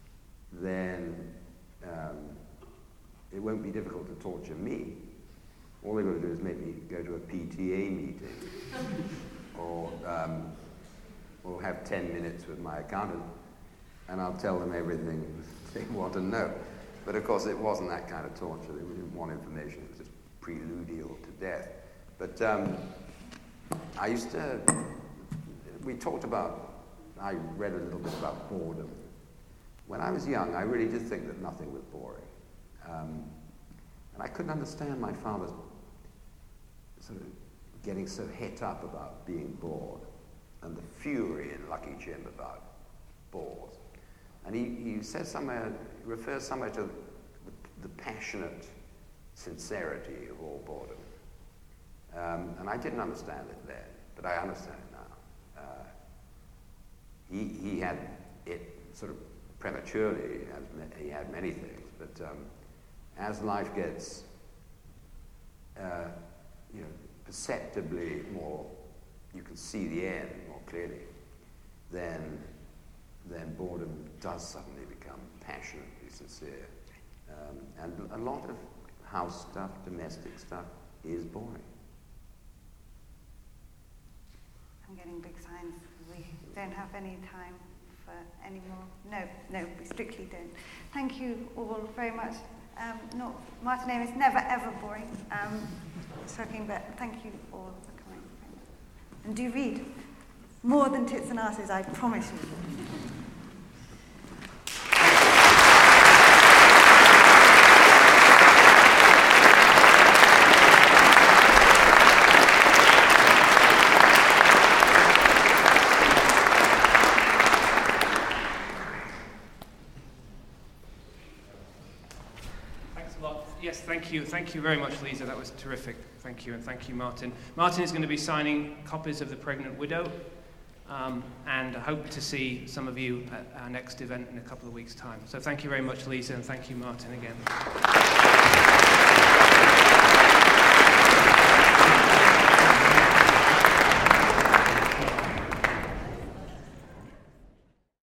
then um, it won't be difficult to torture me, All they've got to do is make me go to a P T A meeting or, um, or have ten minutes with my accountant, and I'll tell them everything they want to know. But of course, it wasn't that kind of torture. They didn't want information. It was just preludial to death. But um, I used to, we talked about, I read a little bit about boredom. When I was young, I really did think that nothing was boring. Um, and I couldn't understand my father's sort of getting so het up about being bored and the fury in Lucky Jim about bores. And he, he says somewhere, he refers somewhere to the, the passionate sincerity of all boredom. Um, and I didn't understand it then, but I understand it now. Uh, he, he had it sort of prematurely, as ma- he had many things, but um, as life gets uh, you know, perceptibly more, you can see the end more clearly, then, then boredom does suddenly become passionately sincere. Um, and a lot of house stuff, domestic stuff, is boring. I'm getting big signs. We don't have any time for any more. No, no, we strictly don't. Thank you all very much. Um, no, Martin Amis, never ever boring. Um, shocking, but thank you all for coming. And do read more than Tits and Asses, I promise you. Yes, thank you. Thank you very much, Lisa. That was terrific. Thank you, and thank you, Martin. Martin is going to be signing copies of The Pregnant Widow, um, and I hope to see some of you at our next event in a couple of weeks' time. So thank you very much, Lisa, and thank you, Martin, again.